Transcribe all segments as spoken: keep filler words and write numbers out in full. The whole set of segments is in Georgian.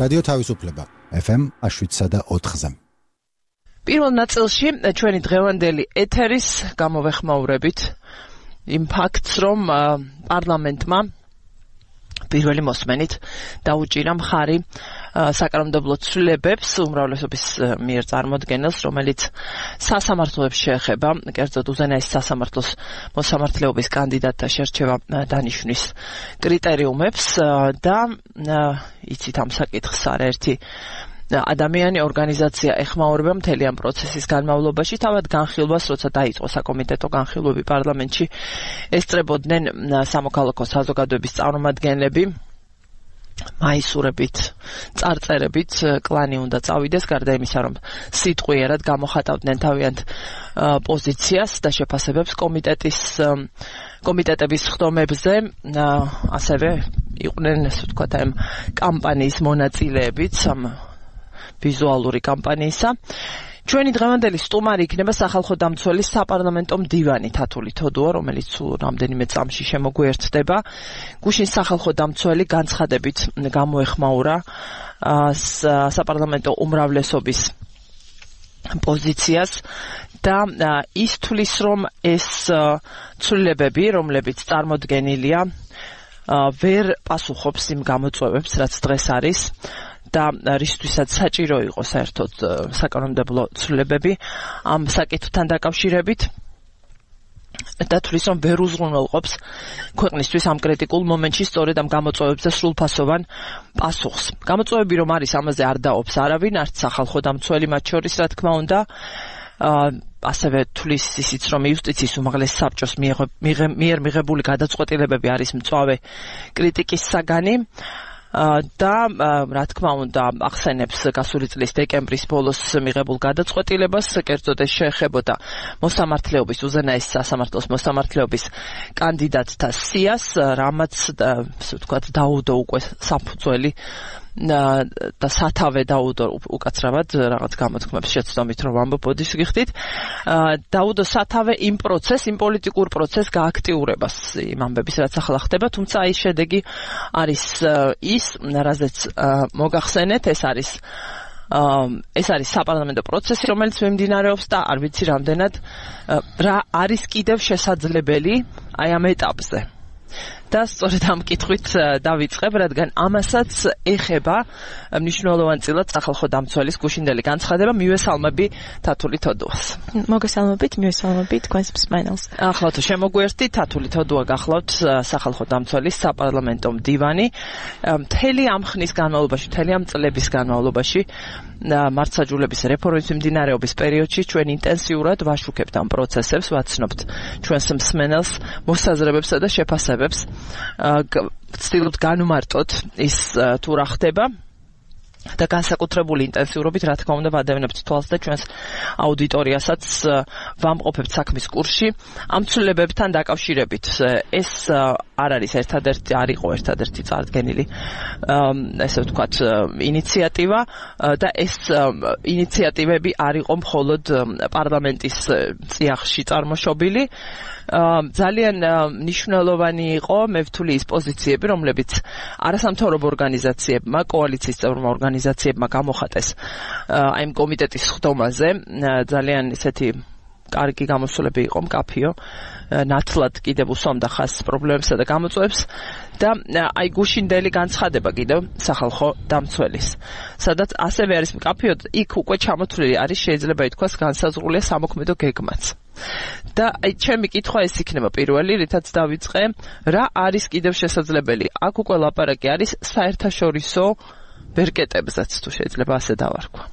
რადიო თავისუფლება ეფ ემ შვიდსა და ოთხზე. პირველ ნაწილში ჩვენი დღევანდელი ეთერის გამოვეხმაურებით იმ ფაქტს, რომ პარლამენტმა პირველი მოსმენით დაუჭირა მხარი საკანონმდებლო ცვლილებებს უმრავლესობის მიერ წარმოდგენილს, რომელიც სასამართლოებს შეეხება, კერძოდ უზენაეს სასამართლოს მოსამართლეობის კანდიდატთა შერჩევა დანიშვნის კრიტერიუმებს და იცით ამ საკითხს არაერთი ადამიანი ორგანიზაცია ეხმაურება მთელი ამ პროცესის განმავლობაში, თავად განხილვას, როცა დაიწყო საკომიტეტო განხილვები პარლამენტში, ესწრებოდნენ სამოქალაქო საზოგადოების წარმომადგენლები, მაისურებით, წარწერებით კლანი უნდა წავიდეს, გარდა იმისა, რომ სიტყვიერად გამოხატავდნენ თავიანთ პოზიციას და შეფასებებს კომიტეტის კომიტეტების ხდომებზე, ასევე იყვნენ, ასე ვთქვათ, ამ კამპანიის მონაწილეებიც, ამ ვიზუალური კამპანიისა. ჩვენი დღევანდელი სტუმარი იქნება სახალხო დამცველის საპარლამენტო მდივანი თათული თოდუა, რომელიც რამდენიმე წამში შემოგვიერთდება. გუშინ სახალხო დამცველი განცხადებით გამოეხმაურა საპარლამენტო უმრავლესობის პოზიციას და ის თვლის, რომ ეს ცვლილებები, რომლებიც წარმოდგენილია, ვერ პასუხობს იმ გამოწვევებს, რაც დღეს არის და რისთვისაც საჭირო იყო საერთოდ საკანონმდებლო ცვლილებები ამ საკითხთან დაკავშირებით და თვლის, რომ ვერ უზრუნველყოფს ქვეყნისთვის ამ კრიტიკულ მომენტში სწორედ ამ გამოწვევებზე სრულფასოვან პასუხს. გამოწვევები რომ არის, ამაზე არ დაობს არავინ, არც სახალხო დამცველი მათ შორის, რა თქმა უნდა, ასევე თვლის ისიც, რომ იუსტიციის უმაღლეს საბჭოს მიერ მიღებული გადაწყვეტილებები არის მწვავე კრიტიკის საგანი და რა თქმა უნდა ახსენებს გასული წლის დეკემბრის ბოლოს მიღებულ გადაწყვეტილებას, კერძოდ ეს შეეხებოდა მოსამართლეობის, უზენაეს სასამართლოს მოსამართლეობის კანდიდატთა სიას, რამაც ასე ვთქვათ დაუდო უკვე საფუძველი და სათავე დაუდო უკაცრავად რაღაც გამოთქმებს შეცდომით რომ ამბობოდის გიხდით, დაუდო სათავე იმ პროცესს, იმ პოლიტიკურ პროცესს გააქტიურებას იმ ამბების, რაც ახლა ხდება, თუმცა აი შედეგი არის ის, რაზეც მოგახსენეთ, ეს არის ეს არის საპარლამენტო პროცესი, რომელიც მიმდინარეობს და არ ვიცი რამდენად რა არის კიდევ შესაძლებელი აი ამ ეტაპზე. და სწორედ ამ კითხვით დავიწყებ, რადგან ამასაც ეხება მნიშვნელოვანწილად სახალხო დამცველის გუშინდელი განცხადება. მივესალმები თათული თოდუას. მოგესალმებით, მივესალმებით თქვენს მსმენელს. ახლავთ შემოგვიერთდი თათული თოდუა, გახლავთ სახალხო დამცველის საპარლამენტო მდივანი. მთელი ამ ხნის განმავლობაში, მთელი ამ წლების განმავლობაში მართლმსაჯულების რეფორმის მიმდინარეობის პერიოდში ჩვენ ინტენსიურად ვაშუქებთ ამ პროცესებს, ვაცნობთ ჩვენს მსმენელს მოსაზრებებსა და შეფასებებს. ვცდილობთ განვმარტოთ ის თუ რა ხდება და განსაკუთრებული ინტენსიურობით, რა თქმა უნდა, ვადევნებთ თვალს და ჩვენს აუდიტორიასაც ვამყოფებთ საქმის კურსში ამ ცვლილებებთან დაკავშირებით. ეს არ არის ერთადერთი, არ იყო ერთადერთი წარდგენილი ესე ვთქვათ ინიციატივა და ეს ინიციატივები არ იყო მხოლოდ პარლამენტის წიაღში წარმოშობილი. ძალიან მნიშვნელოვანი იყო, მე ვთვლი, ის პოზიციები, რომლებიც არასამთავრობო ორგანიზაციებმა, კოალიციის წევრმა ორგანიზაციებმა გამოხატეს აი ამ კომიტეტის ხდომაზე. ძალიან ისეთი კარგი გამოსვლები იყო, მკაფიო, ნათლად კიდევ უსვამდა ხაზს პრობლემებსა და გამოწვევებს და აი გუშინდელი განცხადება კიდევ სახალხო დამცველის, სადაც ასევე არის მკაფიო, იქ უკვე ჩამოთვლილი არის, შეიძლება ითქვას, განსაზღვრულია სამოქმედო გეგმაც. და აი ჩემი კითხვა ეს იქნება პირველი, რითაც დავიწყე, რა არის კიდევ შესაძლებელი? აქ უკვე ლაპარაკი არის საერთაშორისო ბერკეტებზეც, თუ შეიძლება ასე დავარქვა.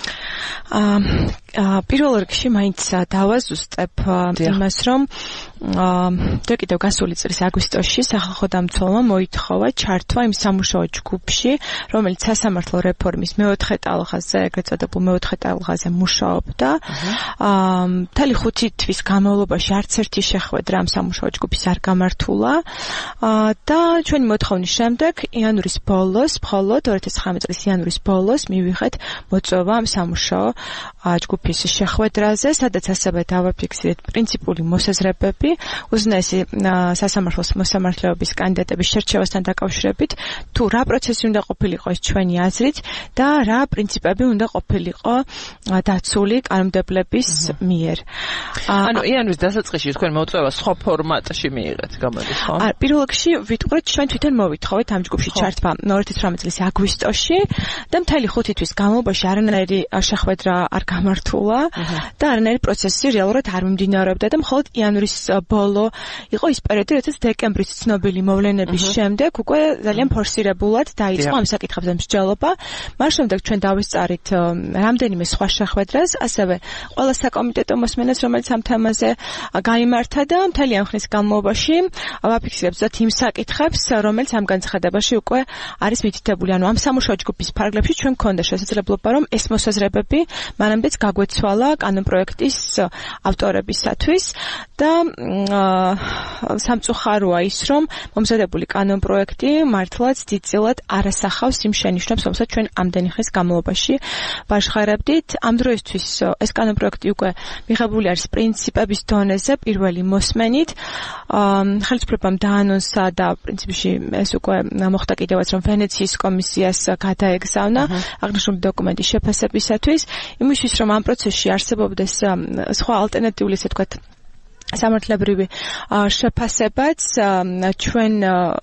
პირველ რიგში მაინც დავაზუსტებ იმას, რომ კიდევ გასული წლის აგვისტოში სახალხო დამცველმა მოითხოვა ჩართვა იმ სამუშაო ჯგუფში, რომელიც სასამართლო რეფორმის მეოთხე ტალღაზე, ეგრეთ წოდებულ მეოთხე ტალღაზე მუშაობდა. მთელი ხუთი თვის განმავლობაში არც ერთი შეხვედრა ამ სამუშაო ჯგუფის არ გამართულა და ჩვენი მოთხოვნის შემდეგ იანვრის ბოლოს, მხოლოდ ორი ათი ცხრამეტი წლის იანვრის ბოლოს მივიღეთ მოწვევა ამ სამუშაო ჯგუფის შეხვედრაზე, სადაც ასევე დავაფიქსირეთ პრინციპული მოსაზრებები უზენაესი სასამართლოს მოსამართლეობის კანდიდატების შერჩევასთან დაკავშირებით, თუ რა პროცესი უნდა ყოფილიყო ეს ჩვენი აზრით და რა პრინციპები უნდა ყოფილიყო დაცული კანონმდებლების მიერ. ანუ იანვის დასაწყისში თქვენ მოწვევა სხვა ფორმატში მიიღეთ, გამოდის ხო? არა, პირველ რიგში ვიტყვრით ჩვენ თვითონ მოვითხოვეთ ამ ჯგუფში ჩართვა ორი ათი ცხრამეტი წლის აგვისტოში და მთელი ხუთი თვის განმავლობაში არანაირი შეხვედრა არ გამართულა და არანაირი პროცესი რეალურად არ მიმდინარეობდა და მხოლოდ იანვრის ბოლო იყო ის პერიოდი, როდესაც დეკემბრის ცნობილი მოვლენების შემდეგ უკვე ძალიან ფორსირებულად დაიწყო ამ საკითხებზე მსჯელობა. მას შემდეგ ჩვენ დავისწარით რამდენიმე სხვა შეხვედრას, ასევე ყველა საკომიტეტო მოსმენას, რომელიც ამ თემაზე გაიმართა და მთელი ამ ხნის განმავლობაში ვაფიქსირებთ იმ საკითხებს, რომელიც ამ განცხადებაში უკვე არის მითითებული. ანუ ამ სამუშაო ჯგუფის ფარგლებში ჩვენ გქონდა შესაძლებლობა, რომ ეს მოსაზრებები მანამდეც გაგვეცვალა კანონპროექტის ავტორებისათვის და სამწუხაროა ის, რომ მომზადებული კანონპროექტი მართლაც დიდწილად არასახავს იმ შენიშვნებს, რომელსაც ჩვენ ამდენი ხნის განმავლობაში ვაჟღერებდით. ამ დროისთვის ეს კანონპროექტი უკვე მიღებული არის პრინციპების დონეზე პირველი მოსმენით. ხელისუფლებამ დაანონსა და პრინციპში ეს უკვე მოხდა კიდევაც, რომ ვენეციის კომისიას გადაეგზავნა აღნიშნული დოკუმენტის შეფასებისათვის, იმისთვის, რომ ამ პროცესში არსებობდეს სხვა ალტერნატიული, ესე ვთქვათ, სამართლებრივი შეფასებაც ჩვენ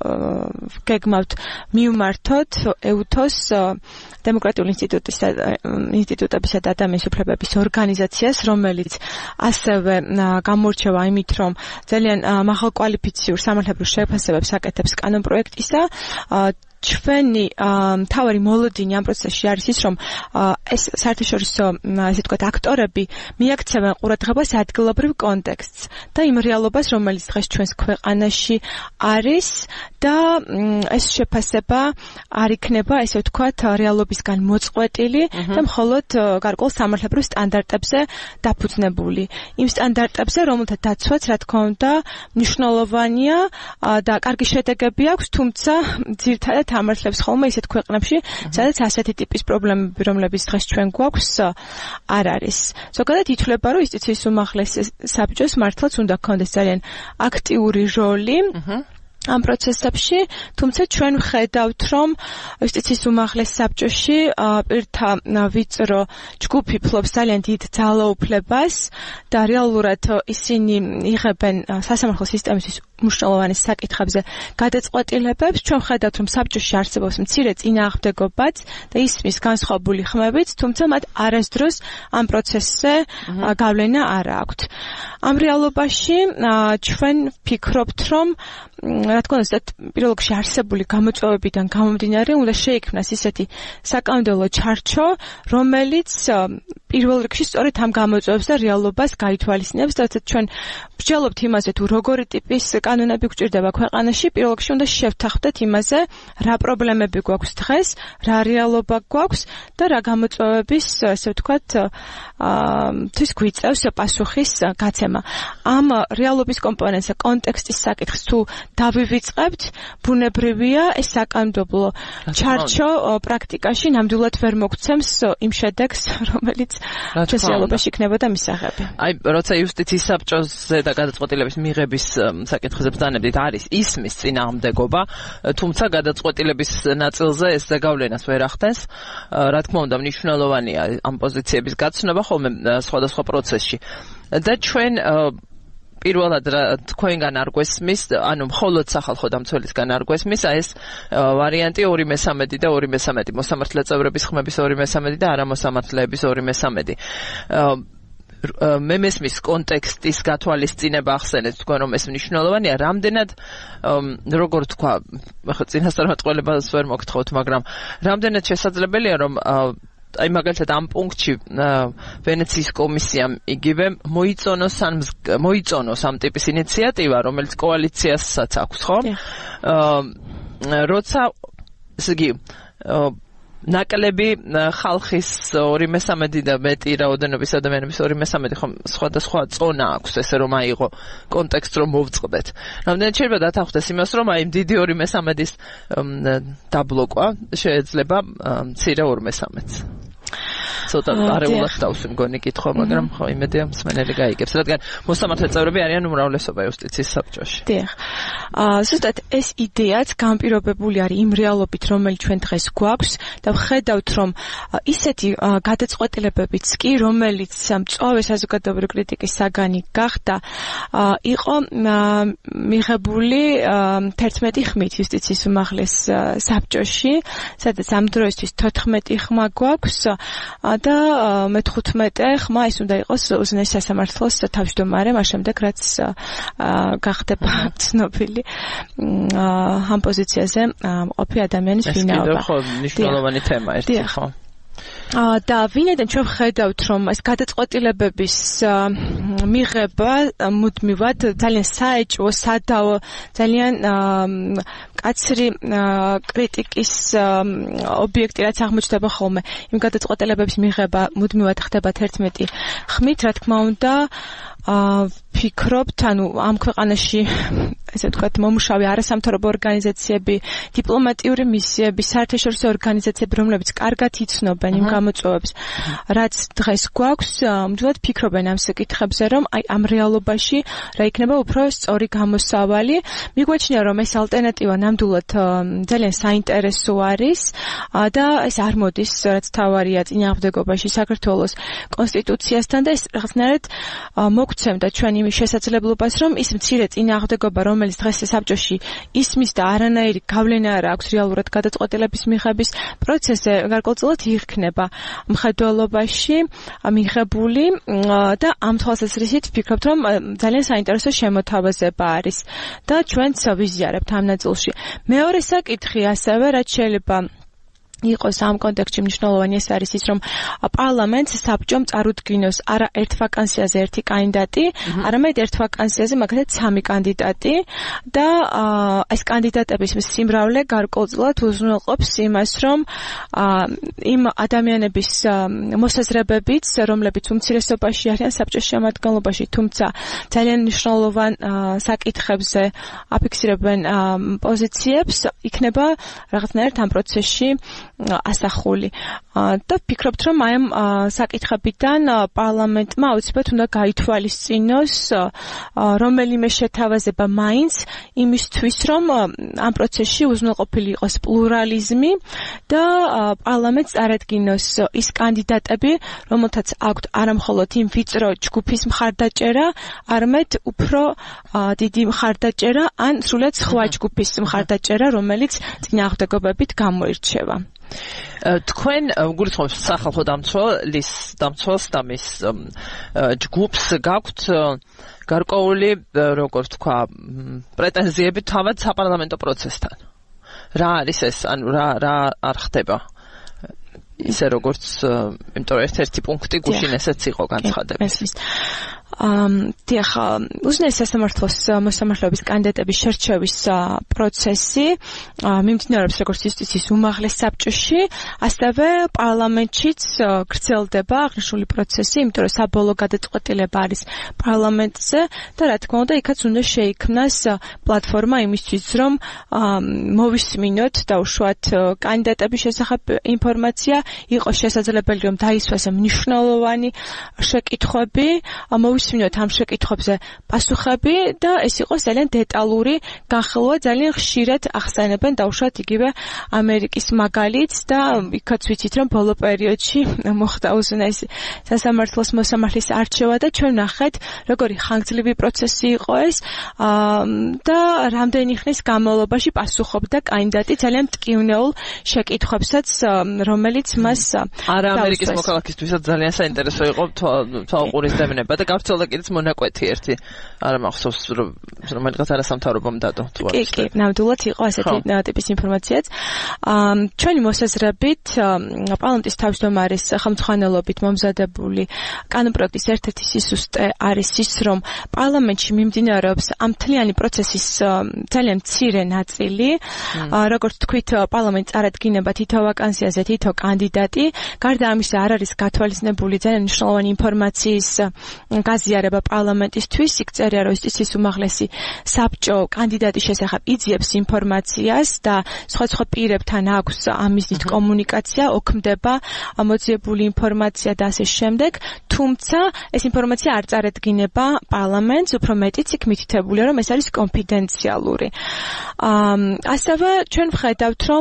გეგმავთ მივმართოთ ეუთოს დემოკრატიული ინსტიტუტის ინსტიტუტებისა და ადამიანის უფლებების ორგანიზაციას, რომელიც ასევე გამორჩევა იმით, რომ ძალიან მაღალკვალიფიციურ სამართლებრივ შეფასებებს აკეთებს კანონპროექტისა. ჩვენი მთავარი მოლოდინი ამ პროცესში არის ის, რომ ეს საერთაშორისო, ესე ვთქვათ, აქტორები მიაქცევენ ყურადღებას ადგილობრივ კონტექსტს და იმ რეალობას, რომელიც დღეს ჩვენს ქვეყანაში არის და ეს შეფასება არ იქნება, ესე ვთქვათ, რეალობისგან მოწყვეტილი და მხოლოდ გარკვეულ სამართლებრივ სტანდარტებზე დაფუძნებული. იმ სტანდარტებზე, რომელთა დაცვაც, რა თქმა უნდა, მნიშვნელოვანია და კარგი შედეგები აქვს, თუმცა ძირითადად ამართლებს ხოლმე ისეთ ქვეყნებში, სადაც ასეთი ტიპის პრობლემები, რომლებიც დღეს ჩვენ გვაქვს, არ არის. ზოგადად ითვლება, რომ იუსტიციის უმაღლესი საბჭოს მართლაც უნდა ჰქონდეს ძალიან აქტიური როლი ამ პროცესებში, თუმცა ჩვენ ვხედავთ, რომ იუსტიციის უმაღლეს საბჭოში პირთა ვიწრო ჯგუფი ფლობს ძალიან დიდ ძალაუფლებას და რეალურად ისინი იღებენ სასამართლო სისტემის მნიშვნელოვანი საკითხებზე გადაწყვეტილებებს. ჩვენ ვხედავთ, რომ საბჭოში არსებობს მცირე წინააღმდეგობაც და ისმის განსხვავებული ხმებით, თუმცა მათ არასდროს ამ პროცესზე გავლენა არ აქვთ. ამ რეალობაში ჩვენ ვფიქრობთ, რომ რა თქმა უნდა, პირველ რიგში არსებული გამოწვევებიდან გამომდინარე, უნდა შეიქმნას ისეთი საკანონმდებლო ჩარჩო, რომელიც პირველ რიგში სწორედ ამ გამოწვევებს და რეალობას გაითვალისწინებს, რასაც ჩვენ ვსჯელობთ იმაზე, თუ როგორი ტიპის კანონები გვჭირდება ქვეყანაში, პირველ რიგში უნდა შევთანხმდეთ იმაზე, რა პრობლემები გვაქვს დღეს, რა რეალობა გვაქვს და რა გამოწვევების, ესე ვთქვათ, თვის გვიწევს პასუხის გაცემა. ამ რეალობის კომპონენტსა, კონტექსტის საკითხს თუ დავივიწყებთ, ბუნებრივია ეს საკანონმდებლო ჩარჩო პრაქტიკაში ნამდვილად ვერ მოგცემს იმ შედეგს, რომელიც რეალობაში იქნებოდა მისაღები. აი, როცა იუსტიციის საბჭოზე და გადაწყვეტილების მიღების საკითხებზე ბრძანებდით, არის ისმის წინააღმდეგობა, თუმცა გადაწყვეტილების ნაწილზე ეს ზეგავლენას ვერ ახდენს. რა თქმა უნდა, მნიშვნელოვანია ამ პოზიციების გაცნობა ხოლმე სხვადასხვა პროცესში. და ჩვენ პირველად თქვენგან არ გვესმის, ანუ მხოლოდ სახალხო დამცველისგან არ გვესმის, ეს ვარიანტი ორი მესამედი და ორი მესამედი, მოსამართლე წევრების ხმების ორი მესამედი და არამოსამართლეების ორი მესამედი. მე მესმის კონტექსტის გათვალისწინება ახსენეთ თქვენ, რომ ეს მნიშვნელოვანია, რამდენად როგორ თქვა, ახლა წინასწარმეტყველებას ვერ მოგთხოვთ, მაგრამ რამდენად შესაძლებელია, რომ აი მაგალითად ამ პუნქტში ვენეციის კომისიამ იგივე მოიწონოს ან მოიწონოს ამ ტიპის ინიციატივა, რომელიც კოალიციასაც აქვს, ხო? როცა ესე იგი ნაკლები ხალხის ორი მესამედი და მეტი რაოდენობის ადამიანების ორი მესამედი ხომ სხვადასხვა წონა აქვს, ესე რომ აიღო კონტექსტს რომ მოვწყდეთ. რამდენად შეიძლება დათანხმდეს იმას, რომ აი დიდი ორი მესამედის დაბლოკვა შეიძლება მცირე ორ მესამედს. ცოტა არეულად დავსვი მგონი კითხვა, მაგრამ ხო იმედია მსმენელი გაიგებს, რადგან მოსამართლე წევრები არიან უმრავლესობა იუსტიციის საბჭოში. დიახ. აა ზუსტად ეს იდეაც განპირობებული არის იმ რეალობით, რომელიც ჩვენ დღეს გვაქვს და ვხედავთ, რომ ისეთი გადაწყვეტილებებიც კი, რომელიც მწვავე საზოგადოებრივი კრიტიკის საგანი გახდა, იყო მიღებული თერთმეტი ხმით იუსტიციის უმაღლეს საბჭოში, სადაც ამ დროისთვის თოთხმეტი ხმა გვაქვს და მეთხუთმეტე ხმა ის უნდა იყოს უზენაეს სასამართლოს თავმჯდომარე, მას შემდეგ რაც გახდება ცნობილი ამ პოზიციაზე მყოფი ადამიანის ვინაობა. ეს კიდევ ხო მნიშვნელოვანი თემა ერთი ხო? და ვინაიდან ჩვენ ვხედავთ, რომ ეს გადაწყვეტილებების მიღება მუდმივად ძალიან საეჭვო, სადავო, ძალიან კაცრი კრიტიკის ობიექტი, რაც აღმოჩნდება ხოლმე. იმ გადაწყვეტილებების მიღება მუდმივად ხდება თერთმეტი ხმით, რა თქმა უნდა, ვფიქრობთ, ანუ ამ ქვეყანაში ესე ვთქვათ, მომუშავე არასამთავრობო ორგანიზაციები, დიპლომატიური მისიები, საერთაშორისო ორგანიზაციები, რომლებიც კარგად იცნობენ იმ გამოწვევებს, რაც დღეს გვაქვს, მუდმივად ფიქრობენ ამ საკითხებზე, რომ აი ამ რეალობაში რა იქნება უფრო სწორი გამოსავალი. მიგვაჩნია, რომ ეს ალტერნატივა ნამდვილად ძალიან საინტერესო არის და ეს არ მოდის, რაც თავარია წინააღმდეგობაში საქართველოს კონსტიტუციასთან და ეს რაღაცნაირად მოგცემდა ჩვენ იმის შესაძლებლობას, რომ ის მცირე წინააღმდეგობა, რომელიც დღეს საბჭოში ისმის და არანაირი გავლენა არ აქვს რეალურად გადაწყვეტილების მიღების პროცესზე, გარკვეულწილად იქნება მხედველობაში მიღებული და ამ თვალსაზრისით ვფიქრობთ, რომ ძალიან საინტერესო შემოთავაზება არის და ჩვენც ვიზიარებთ ამ ნაწილში. მეორე საკითხი ასევე, რაც შეიძლება იყოს ამ კონტექსტში მნიშვნელოვანი, ეს არის ის, რომ პარლამენტს საბჭომ წარუდგინოს არა ერთ ვაკანსიაზე ერთი კანდიდატი, არამედ ერთ ვაკანსიაზე მაგალითად სამი კანდიდატი და ეს კანდიდატების სიმრავლე გარკვეულწილად უზრუნველყოფს იმას, რომ იმ ადამიანების მოსაზრებებიც, რომლებიც უმცირესობაში არიან საბჭოს შემადგენლობაში, თუმცა ძალიან მნიშვნელოვან საკითხებზე აფიქსირებენ პოზიციებს, იქნება რაღაცნაირად ამ პროცესში ასახული. და ვფიქრობთ, რომ აი ამ საკითხებიდან პარლამენტმა აუცილებლად უნდა გაითვალისწინოს რომელიმე შეთავაზება მაინც იმისთვის, რომ ამ პროცესში უზრუნველყოფილი იყოს პლურალიზმი და პარლამენტს წარადგინოს ის კანდიდატები, რომელთაც აქვთ არამხოლოდ იმ ვიწრო ჯგუფის მხარდაჭერა, არამედ უფრო დიდი მხარდაჭერა ან სრულად სხვა ჯგუფის მხარდაჭერა, რომელიც წინააღმდეგობებით გამოირჩევა. თქვენ გულისხმობთ სახალხო დამცველის დამცველს და მის ჯგუფს გაქვთ გარკვეული, როგორ ვთქვა, პრეტენზიები თავად საპარლამენტო პროცესთან. რა არის ეს? ანუ რა რა არ ხდება? ისე როგორც იმიტომ ერთ-ერთი პუნქტი გუშინ ესეც იყო განცხადებული. დიახ, უზენაეს სასამართლოს მოსამართლეობის კანდიდატების შერჩევის პროცესი მიმდინარეობს როგორც იუსტიციის უმაღლეს საბჭოში, ასევე პარლამენტშიც გრძელდება აღნიშნული პროცესი, იმიტომ რომ საბოლოო გადაწყვეტილება არის პარლამენტზე და რა თქმა უნდა, იქაც უნდა შეიქმნას პლატფორმა იმისთვის, რომ მოვისმინოთ დაუშვათ კანდიდატების შესახებ ინფორმაცია, იყოს შესაძლებელი, რომ დაისვას მნიშვნელოვანი შეკითხვები, მოვისმინოთ ამ შეკითხვებზე პასუხები და ეს იყოს ძალიან დეტალური განხილვა, ძალიან ხშირად ახსენებენ დაუშვათ იგივე ამერიკის მაგალითს და იქაც ვიცით, რომ ბოლო პერიოდში მოხდა უზენაეს სასამართლოს მოსამართლის არჩევა და ჩვენ ნახეთ, როგორი ხანგრძლივი პროცესი იყო ეს და რამდენი ხნის განმავლობაში პასუხობდა კანდიდატი ძალიან მტკივნეულ შეკითხვებსაც, რომელიც მას არა ამერიკის მოქალაქისთვისაც ძალიან საინტერესო იყო თვალყურის დევნება და გავრცელდა კიდეც მონაკვეთი ერთი არა მახსოვს რომელიღაც არასამთავრობომ დადო თუ კი კი ნამდვილად იყო ასეთი ტიპის ინფორმაციაც ჩვენი მოსაზრებით პარლამენტის თავმჯდომარის ხელმძღვანელობით მომზადებული კანონპროექტის ერთ-ერთი სისუსტე არის ის, რომ პარლამენტში მიმდინარეობს ამ მთლიანი პროცესის ძალიან მცირე ნაწილი, როგორც თქვით, პარლამენტს წარადგინება თითო ვაკანსიაზე თითო კანდიდატი, გარდა ამისა არ არის გათვალისწინებული ძალიან მნიშვნელოვანი ინფორმაციის გაზიარება აღიზიარება პარლამენტისთვის, იქ წერია, რომ იუსტიციის უმაღლესი საბჭო კანდიდატის შესახებ იძიებს ინფორმაციას და სხვადასხვა პირებთან აქვს ამ მიზნით კომუნიკაცია, ოქმდება მოძიებული ინფორმაცია და ასე შემდეგ, თუმცა ეს ინფორმაცია არ წარედგინება პარლამენტს, უფრო მეტიც იქ მითითებულია, რომ ეს არის კონფიდენციალური. ასევე ჩვენ ვხედავთ, რომ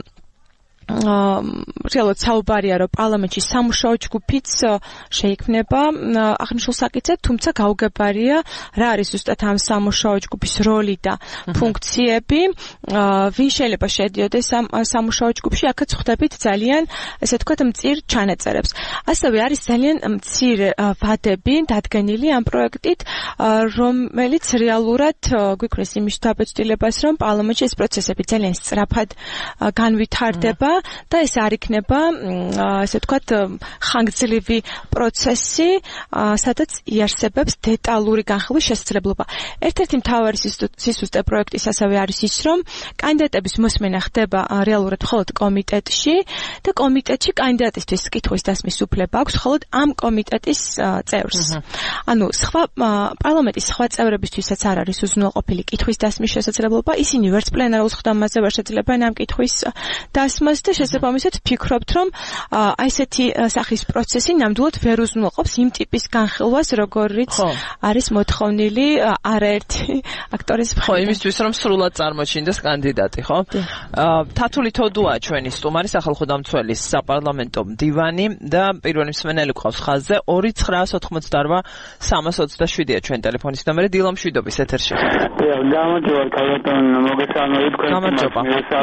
რეალურად საუბარია, რომ პარლამენტში სამუშაო ჯგუფიც შეიქმნება აღნიშნულ საკითხზე, თუმცა გაუგებარია რა არის ზუსტად ამ სამუშაო ჯგუფის როლი და ფუნქციები, ვინ შეიძლება შედიოდეს ამ სამუშაო ჯგუფში, აქაც ხვდებით ძალიან, ესე ვთქვათ, მწირ ჩანაწერებს. ასევე არის ძალიან მცირე ვადები დადგენილი ამ პროექტით, რომელიც რეალურად გვიქვნის იმის დაბეჭდილებას, რომ პარლამენტში ეს პროცესები ძალიან სწრაფად განვითარდება და ეს არ იქნება, ესე ვთქვათ, ხანგრძლივი პროცესი, სადაც იარსებებს დეტალური განხილვის შესაძლებლობა. ერთ-ერთი მთავარი სისუსტე პროექტის ასევე არის ის, რომ კანდიდატების მოსმენა ხდება რეალურად მხოლოდ კომიტეტში და კომიტეტში კანდიდატისთვის კითხვის დასმის უფლება აქვს მხოლოდ ამ კომიტეტის წევრს. ანუ სხვა პარლამენტის სხვა წევრებისთვისაც არ არის უზრუნველყოფილი კითხვის დასმის შესაძლებლობა, ისინი ვერც პლენარულ ხდომაზე ვერ შეძლებენ ამ კითხვის დასმას და შესაბამისად ვფიქრობთ, რომ აი ესეთი სახის პროცესი ნამდვილად ვერ უზრუნველყოფს იმ ტიპის განხილვას, როგორიც არის მოთხოვნილი არაერთი აქტორის მხრიდან. ხო, იმისთვის რომ სრულად წარმოჩინდეს კანდიდატი, ხო? თათული თოდუაა ჩვენი სტუმარი, სახალხო დამცველის საპარლამენტო მდივანი და პირველი მსმენელი გვყავს ხაზზე ორი ცხრაას ოთხმოცდაორვა სამას ოცდაშვიდია ჩვენ ტელეფონის ნომერი. დილა მშვიდობის ეთერში. გამარჯობა, ქალბატონო, მოგესალმებით თქვენ. გამარჯობა.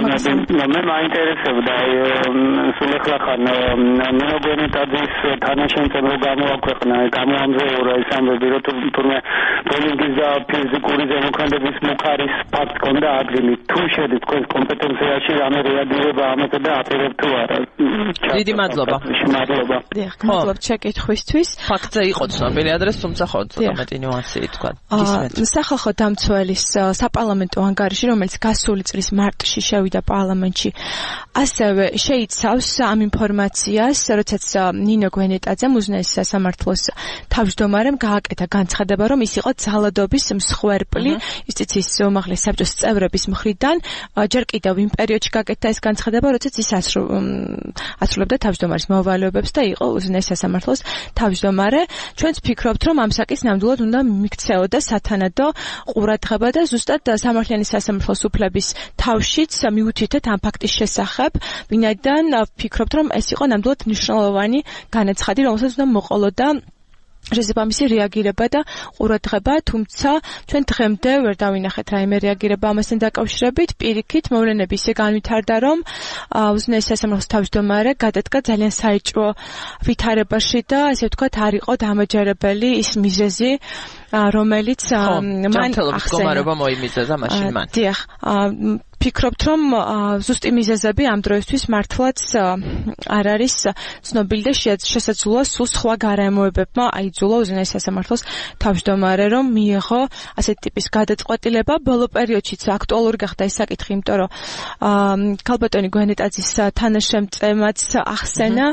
მე მაინტერესებდა სულ ახლა ხან ნინო გენეტაძის თანაშემწებრო გამოაქვეყნა, გამოამზეურა ის ამბები, რომ თურმე პოლიტიკის და ფიზიკური ზემოქმედების მუხარის ფაქტ კონდა ადგილი. თუ შედის თქვენს კომპეტენციაში რამე რეაგირება ამაზე და აპირებ თუ არა. დიდი მადლობა. მადლობა. დიახ, მადლობა შეკითხვისთვის. ფაქტზე იყო ცნობილი ადრეს, თუმცა ხო ცოტა მეტი ნიუანსი თქვა. სახალხო დამცველის საპარლამენტო ანგარიში, რომელიც გასული წლის მარტში შევიდა პარლამენტში, ასევე შეიცავს ამ ინფორმაციას, როდესაც ნინო გვენეტაძემ უზენაესი სასამართლოს თავმჯდომარემ გააკეთა განცხადება, რომ ის იყო ძალადობის მსხვერპლი იუსტიციის უმაღლეს საბჭოს წევრების მხრიდან. ჯერ კიდევ იმ პერიოდში გააკეთა ეს განცხადება, როდესაც ის ასრულებდა თავმჯდომარის მოვალეობებს და იყო უზენაესი სასამართლოს თავმჯდომარე. ჩვენც ვფიქრობთ, რომ ამ საკითხს ნამდვილად უნდა მიქცეოდა სათანადო ყურადღება და ზუსტად სამართლიანი სასამართლოს უფლების თავშიც მიუთითეთ ამ ფაქტის შესახებ, ვინაიდან ვფიქრობთ, რომ ეს იყო ნამდვილად მნიშვნელოვანი განაცხადი, რომელსაც უნდა მოყოლოდა შესაბამისი რეაგირება და ყურადღება, თუმცა ჩვენ დღემდე ვერ დავინახეთ რაიმე რეაგირება ამასთან დაკავშირებით. პირიქით, მოვლენები ისე განვითარდა, რომ უზენაესი სასამართლოს თავმჯდომარე გადადგა ძალიან საეჭვო ვითარებაში და ესე ვთქვათ, არ იყო დამაჯერებელი ის მიზეზი, რომელიც მან ახსენა. მოიმიზეზა მაშინ მან. დიახ, ვფიქრობთ, რომ ზუსტი მიზეზები ამ დროისთვის მართლაც არ არის ცნობილი და შესაძლოა სულ სხვა გარემოებებმა აიძულა უზენაესი სასამართლოს თავმჯდომარე, რომ მიიღო ასეთი ტიპის გადაწყვეტილება. ბოლო პერიოდშიც აქტუალური გახდა ეს საკითხი, იმიტომ რომ ქალბატონი გვენეტაძის თანაშემწემაც ახსენა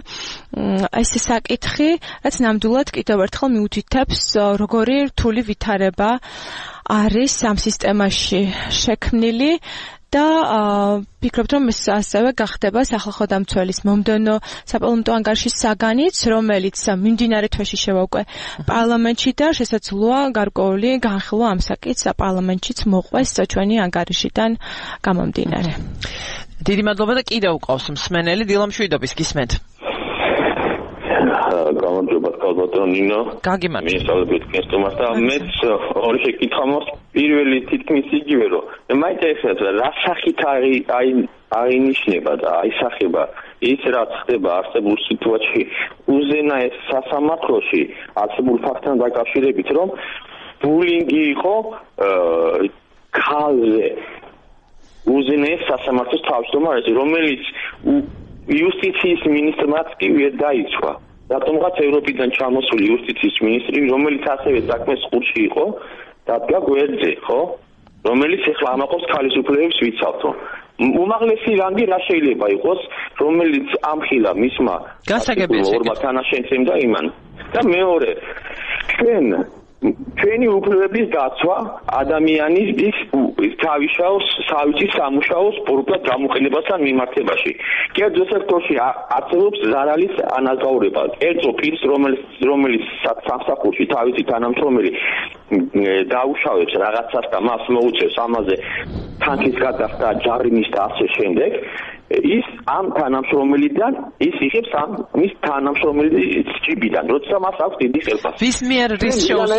ეს საკითხი, რაც ნამდვილად კიდევ ერთხელ მიუთითებს, როგორი რთული ვითარება არის ამ სისტემაში შექმნილი. და ვფიქრობთ, რომ ეს ასევე გახდება სახალხო დამცველის მომდევნო საპარლამენტო ანგარიშის საგანიც, რომელიც მიმდინარე თვეში შევა უკვე პარლამენტში და შესაძლოა გარკვეული განხილვა ამ საკითხს საპარლამენტშიც მოყვეს ჩვენი ანგარიშიდან გამომდინარე. დიდი მადლობა და კიდევ უყავს მსმენელი. დილა მშვიდობის, გისმენთ. გამარჯობა, ქალბატონო ნინო. გაგიმარჯობა. მიესალმებით კენსტომას და მეც ორი შეკითხვა მაქვს. პირველი თითქმის იგივე, რომ მე მაინტერესებს რა სახით აღინიშნება და აისახება ის რაც ხდება არსებულ სიტუაციაში უზენაეს სასამართლოში არსებულ ფაქტთან დაკავშირებით, რომ ბულინგი იყო ქალზე უზენაეს სასამართლოს თავმჯდომარეს, რომელიც იუსტიციის მინისტრმაც კი ვერ დაიცვა. რატომღაც ევროპიდან ჩამოსული იუსტიციის მინისტრი, რომელიც ასევე საქმეს ყურში იყო, დადგა გვერდზე, ხო? რომელიც ეხლა ამაყობს ქალისუფლებებს ვიცავთო. უმაღლესი რანგი რა შეიძლება იყოს, რომელიც ამხილა მისმა გასაგებია ორმა თანაშემწემ და იმან. და მეორე, ჩვენ ჩვენი უფლებების დაცვა ადამიანის თავისშავს სავიჭის სამუშაოს სპორტულად გამოყენებასთან მიმართებაში. კერძო სექტორში არსებობს ზარალის ანაზღაურება. კერძო პირს, რომელიც რომელიც სამსახურში თავისი თანამშრომელი დაუშავებს რაღაცას და მას მოუწევს ამაზე თანხის გადახდა, ჯარიმის და ასე შემდეგ, ის ამ თანამშრომელიდან ის იღებს ამ მის თანამშრომელის ჯიბიდან, როცა მას აქვს დიდი ხელფასი. ვის მიერ რის შოუს?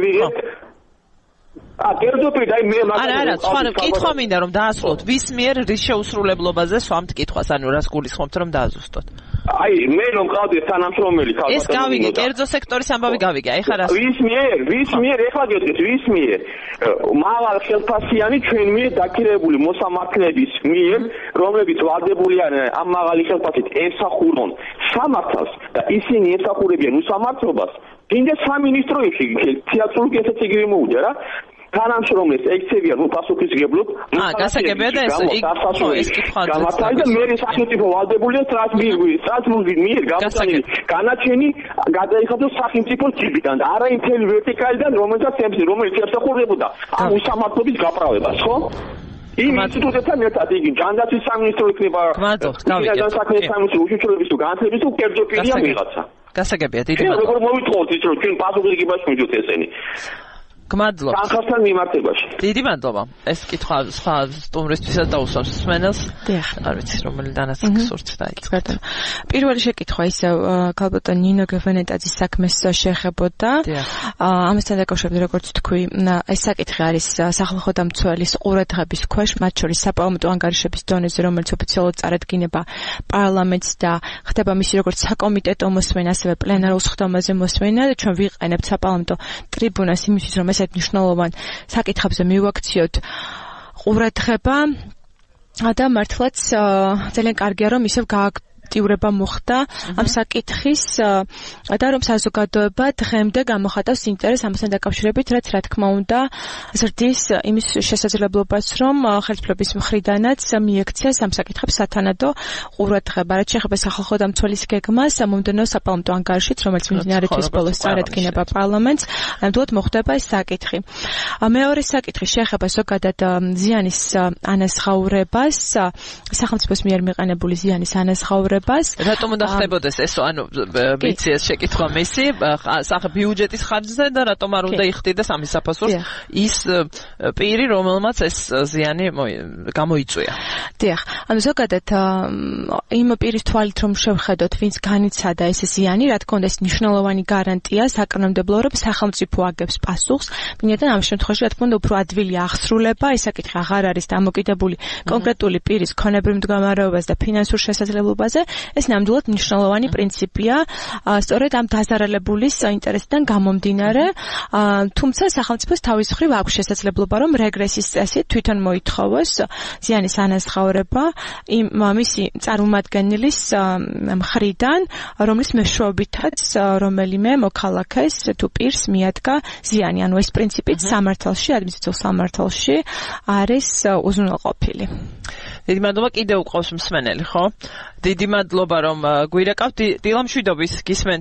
ა კერძო პირ დაი მე მაგრამ არა, არა, სხვა კითხვა მინდა რომ დაასრულოთ. ვის მიერ რის შეუსრულებლობაზე სვამთ კითხვას, ანუ რას გულისხმობთ რომ დააზუსტოთ? აი, მე რომ ყავდი თანამშრომელი ქალბატონი. ეს გავიგე, კერძო სექტორის ამბავი გავიგე. აი ხარ ვის მიერ, ვის მიერ ეხლა გეტყვით, ვის მიერ? მაღალ ხელფასიანი ჩვენ მიერ დაქირებული მოსამართლეების მიერ, რომლებიც ვალდებულიან ამ მაღალი ხელფასით ემსახურონ სამართალს და ისინი ემსახურებიან უსამართლობას. ინდა სამინისტროებში თეატრული ესეც იგივე მოუჯა რა. თანამშრომლებს ექცევიან უპასუხისმგებლობ. აა, გასაგებია და ეს ის კითხვა გამართალი და მე სახელმწიფო ვალდებულია სტრასბურგი, სტრასბურგის მიერ გამოსცემელი განაჩენი გადაიხადოს სახელმწიფოს ჯიბიდან და არა იმ თელ ვერტიკალიდან, რომელსაც რომელიც ემსახურებოდა ამ უსამართლობის გაправებას, ხო? იმ ინსტიტუტებთან ერთად იგი ჯანდაცვის სამინისტრო იქნება. გმადლობთ, გავიგეთ. საქმეთა სამინისტრო უშიშროების თუ განათლების თუ კერძო პირია ვიღაცა. გასაგებია, დიდი მადლობა. როგორ მოვიტყოთ ის რომ ჩვენ პასუხისმგებლობას მივიდოთ ესენი. გმადლობთ. თანხასთან მიმართებაში. დიდი მადლობა. ეს კითხვა სხვა სტუმრისთვისაც დაუსვამს მსმენელს. დიახ. არ ვიცი რომელი დანაცის სურთ დაიწყეთ. პირველი შეკითხვა ისევ ქალბატონ ნინო გევენეტაძის საქმეს შეეხებოდა. ამასთან დაკავშირებით როგორც თქვი, ეს საკითხი არის სახალხო დამცველის ყურადღების ქვეშ, მათ შორის საპარლამენტო ანგარიშების დონეზე, რომელიც ოფიციალურად წარადგინება პარლამენტს და ხდება მისი როგორც საკომიტეტო მოსმენა, ასევე პლენარულ სხდომაზე მოსმენა და ჩვენ ვიყენებთ საპარლამენტო ტრიბუნას იმისთვის, რომ ესეთ მნიშვნელოვან საკითხებზე მივაქციოთ ყურადღება და მართლაც ძალიან კარგია რომ ისევ გააქტიურება მოხდა ამ საკითხის და რომ საზოგადოება დღემდე გამოხატავს ინტერესს ამასთან დაკავშირებით, რაც რა თქმა უნდა ზრდის იმის შესაძლებლობას, რომ ხელისუფლების მხრიდანაც მიექცეს ამ საკითხებს სათანადო ყურადღება. რაც შეეხება სახალხო დამცველის გეგმას, მომდევნო საპარლამენტო ანგარიშით, რომელიც მიმდინარე თვის ბოლოს წარადგინება პარლამენტს, ნამდვილად მოხდება ეს საკითხი. მეორე საკითხი შეეხება ზოგადად ზიანის ანაზღაურებას, სახელმწიფოს მიერ მიყენებული ზიანის ანაზღაურებას. რატომ უნდა ხდებოდეს ეს, ანუ ვიცი ეს შეკითხვა მისი, სახე ბიუჯეტის ხარჯზე და რატომ არ უნდა იხდიდეს ამის საფასურს ის პირი, რომელმაც ეს ზიანი გამოიწვია. დიახ, ანუ ზოგადად იმ პირის თვალით რომ შევხედოთ, ვინც განიცადა ეს ზიანი, რა თქმა უნდა ეს მნიშვნელოვანი გარანტია საკანონმდებლო, რომ სახელმწიფო აგებს პასუხს, ვინაიდან ამ შემთხვევაში რა თქმა უნდა უფრო ადვილი აღსრულება, ეს საკითხი აღარ არის დამოკიდებული კონკრეტული პირის ქონებრივ მდგომარეობას და ფინანსურ შესაძლებლობაზე, ეს ნამდვილად მნიშვნელოვანი პრინციპია, სწორედ ამ დაზარალებულის ინტერესიდან გამომდინარე, თუმცა სახელმწიფოს თავის მხრივ აქვს შესაძლებლობა, რომ რეგრესის წესით თვითონ მოითხოვოს ზიანის ანაზღაურება იმ მისი წარმომადგენლის მხრიდან, რომლის მეშვეობითაც რომელიმე მოქალაქეს თუ პირს მიადგა ზიანი, ანუ ეს პრინციპით სამართალში, ადმინისტრაციულ სამართალში არის უზრუნველყოფილი. დიდი მადლობა, კიდევ უყავს მსმენელი, ხო? დიდი მადლობა რომ გვირეკავთ. დილამშვიდობის გისმენთ?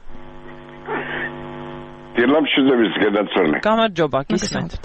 დილამშვიდობის გადაცრული. გამარჯობა, გისმენთ.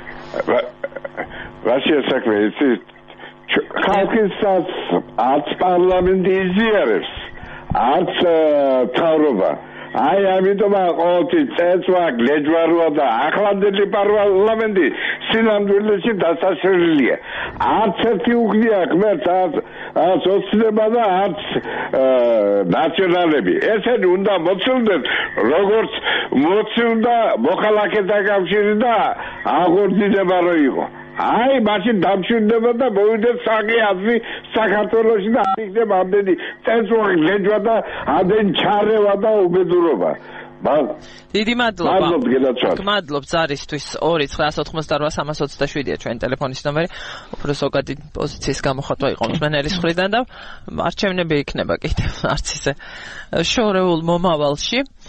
რაშია საქმე, იცი? ხალხისაც არც პარლამენტი იზიარებს, არც მთავრობა. აი ამიტომ ყოველთვის წეცვა გლეჯვაროა და ახლანდელი პარლამენტი სინამდვილეში დასაშლელია. არც ერთი უგზია ღმერთს არც ოცნება და არც ნაციონალები. ესენი უნდა მოცილდნენ როგორც მოცილდა მოქალაქეთა კავშირი და აღორძინება რო იყო. აი მაშინ დამშვიდდება და მოვიდეს საკი აზრი საქართველოში და არ იქნება ამდენი წეცვა გლეჯვა და ამდენი ჩარევა და უბედურობა. დიდი მადლობა. მადლობთ გენაცვალ. მადლობთ ზარისთვის. ორი ცხრა ოთხმოცდაოთხ სამას ოცდაშვიდია ჩვენი ტელეფონის ნომერი. უფრო ზოგადი პოზიციის გამოხატვა იყო მსმენელის მხრიდან და არჩევნები იქნება კიდევ არც ისე შორეულ მომავალში.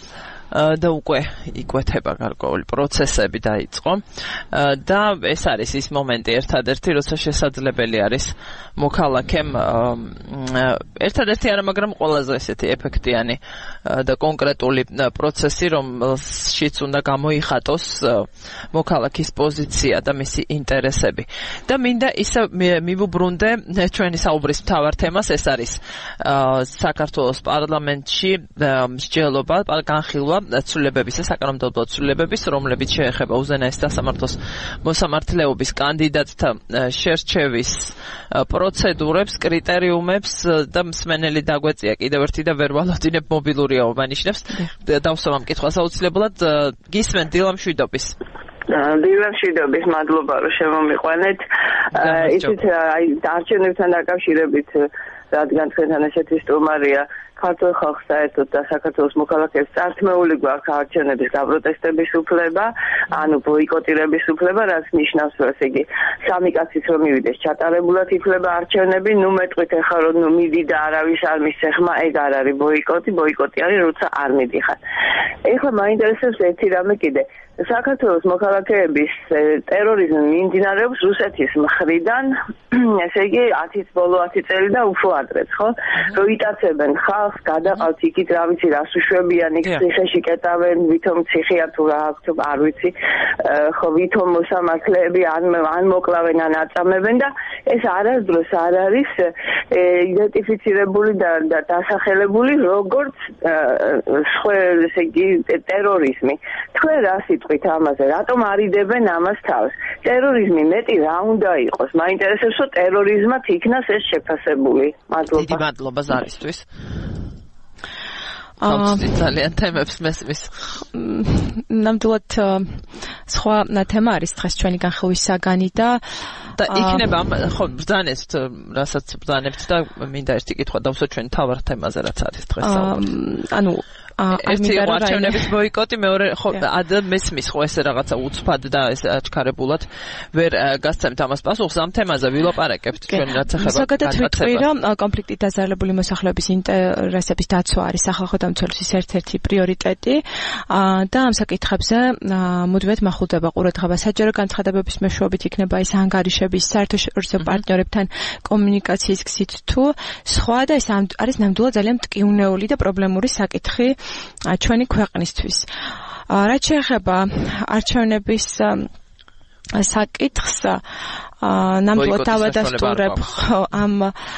და უკვე იკვეთება გარკვეული პროცესები დაიწყო და ეს არის ის მომენტი ერთადერთი, როცა შესაძლებელი არის მოქალაქემ ერთადერთი არა, მაგრამ ყველაზე ესეთი ეფექტიანი და კონკრეტული პროცესი, რომელშიც უნდა გამოიხატოს მოქალაქის პოზიცია და მისი ინტერესები. და მინდა ისე მივუბრუნდე ჩვენი საუბრის მთავარ თემას, ეს არის საქართველოს პარლამენტში მსჯელობა, განხილვა ცვლილებების და საკანონმდებლო ცვლილებების, რომლებიც შეეხება უზენაეს სასამართლოს მოსამართლეობის კანდიდატთა შერჩევის პროცედურებს, კრიტერიუმებს და მსმენელი დაგვეწია კიდევ ერთი და ვერ ვალოდინებ მობილურია ნიშნებს. დავსვამ ამ კითხვას აუცილებლად. გისმენ დილა მშვიდობის. დილა მშვიდობის, მადლობა რომ შემომიყვანეთ. ისიც აი არჩევნებთან დაკავშირებით, რადგან თქვენთან ესეთი სტუმარია, ქართულ ხალხს საერთოდ და საქართველოს მოქალაქეებს წართმეული გვაქვს არჩევნების გაპროტესტების უფლება, ანუ ბოიკოტირების უფლება, რაც ნიშნავს, რომ ესე იგი სამი კაციც რომ მივიდეს ჩატარებულად ითვლება არჩევნები, ნუ მეტყვით ახლა რომ ნუ მიდი და არავის არ მისცეხმა, ეგ არ არის ბოიკოტი, ბოიკოტი არის, როცა არ მიდიხარ. ეხლა მაინტერესებს ერთი რამე კიდე. საქართველოს მოქალაქეების ტერორიზმი მიმდინარეობს რუსეთის მხრიდან, ესე იგი ათის ბოლო ათი წელი და უფრო ადრეც, ხო? რომ იტაცებენ ხალხს, გადაყავთ იქით რა ვიცი, რას უშვებიან, იქ ციხეში კეტავენ, ვითომ ციხეა თუ რა აქვთ, არ ვიცი, ხო, ვითომ მოსამართლეები ან ან მოკლავენ, ან აწამებენ და ეს არასდროს არ არის იდენტიფიცირებული და დასახელებული როგორც ესე იგი ტერორიზმი. თქვენ რა სიტყვით ამაზე, რატომ არიდებენ ამას თავს? ტერორიზმი მეტი რა უნდა იყოს? მაინტერესებს, რომ ტერორიზმად იქნას ეს შეფასებული. მადლობა. დიდი მადლობა ზარისთვის. ძალიან თემებს მესმის. ნამდვილად სხვა თემა არის დღეს ჩვენი განხილვის საგანი და და იქნება ხო ბრძანეს, რასაც ბრძანებთ და მინდა ერთი კითხვა დავსვათ ჩვენ თავარ თემაზე, რაც არის დღეს საუბარი. ანუ ერთი არჩევნების ბოიკოტი, მეორე ხო ად მესმის ხო ესე რაღაცა უცბად და ეს აჩქარებულად ვერ გასცემთ ამას პასუხს ამ თემაზე ვილაპარაკებთ ჩვენ რაც ახლა ზოგადად ვიტყვი რომ კონფლიქტით დაზარალებული მოსახლეობის ინტერესების დაცვა არის სახალხო დამცველობის ერთ-ერთი პრიორიტეტი და ამ საკითხებზე მუდმივად მახულდება ყურადღება საჯარო განცხადებების მეშვეობით იქნება ის ანგარიშების საერთაშორისო პარტნიორებთან კომუნიკაციის გზით თუ სხვა და ეს არის ნამდვილად ძალიან მტკივნეული და პრობლემური საკითხი ჩვენი ქვეყნისთვის. რაც შეეხება არჩევნების საკითხს, ნამდვილად დავადასტურებ ამ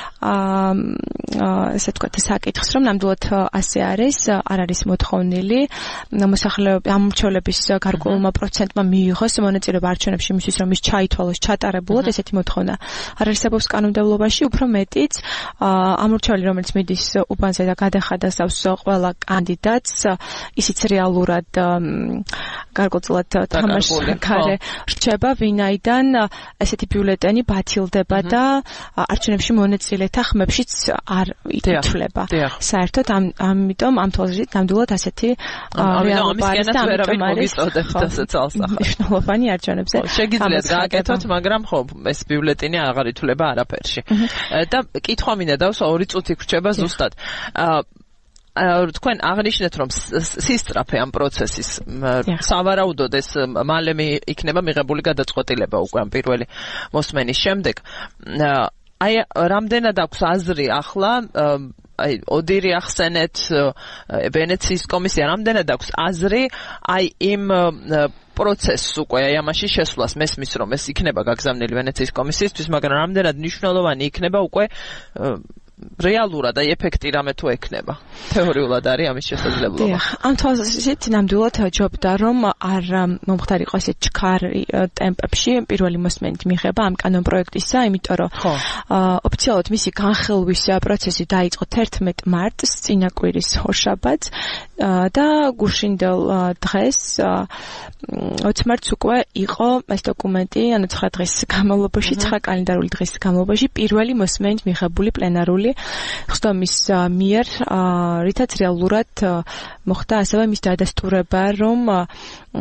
ესე ვთქვათ საკითხს, რომ ნამდვილად ასე არის, არ არის მოთხოვნილი მოსახლეობის ამორჩევლების გარკვეულმა პროცენტმა მიიღოს მონაწილეობა არჩევნებში იმისთვის, რომ ის ჩაითვალოს ჩატარებულად, ესეთი მოთხოვნა არ არსებობს კანონმდებლობაში, უფრო მეტიც ამორჩეული, რომელიც მიდის უბანზე და გადახადასავს ყველა კანდიდატს, ისიც რეალურად გარკვეულწილად თამაშგარე რჩება, ვინაიდან ესეთი ბიულეტენი ბათილდება და არჩევნებში მონაწილეთა ხმებშიც არ ითვლება. საერთოდ ამიტომ ამ თვალსაზრისით ნამდვილად ასეთი რეალობა არის და ამიტომ არის მნიშვნელოვანი არჩევნებზე. შეგიძლიათ გააკეთოთ, მაგრამ ხო ეს ბიულეტენი აღარ ითვლება არაფერში. და კითხვა მინდა დავსვა, ორი წუთი გრჩება ზუსტად. თქვენ აღნიშნეთ, რომ სისწრაფე ამ პროცესის სავარაუდოდ ეს მალე იქნება მიღებული გადაწყვეტილება უკვე ამ პირველი მოსმენის შემდეგ. აი რამდენად აქვს აზრი ახლა აი ოდირი ახსენეთ, ვენეციის კომისია რამდენად აქვს აზრი აი იმ პროცესს უკვე აი ამაში შესვლას, მესმის რომ ეს იქნება გაგზავნილი ვენეციის კომისიისთვის, მაგრამ რამდენად მნიშვნელოვანი იქნება უკვე რეალურად აი ეფექტი რამე თუ ექნება. თეორიულად არის ამის შესაძლებლობა. დიახ, ამ თვალსაზრისით ნამდვილად ჯობდა რომ არ მომხდარიყო ესე ჩქარი ტემპებში პირველი მოსმენით მიღება ამ კანონპროექტისა, იმიტომ რომ ოფიციალურად მისი განხილვის პროცესი დაიწყო თერთმეტ მარტს, წინა კვირის ორშაბათს და გუშინდელ დღეს ოცი მარტს უკვე იყო ეს დოკუმენტი, ანუ ცხრა დღის განმავლობაში, ცხრა კალენდარული დღის განმავლობაში პირველი მოსმენით მიღებული პლენარული ხსოვნის მიერ, რითაც რეალურად მოხდა ასევე მის დადასტურება, რომ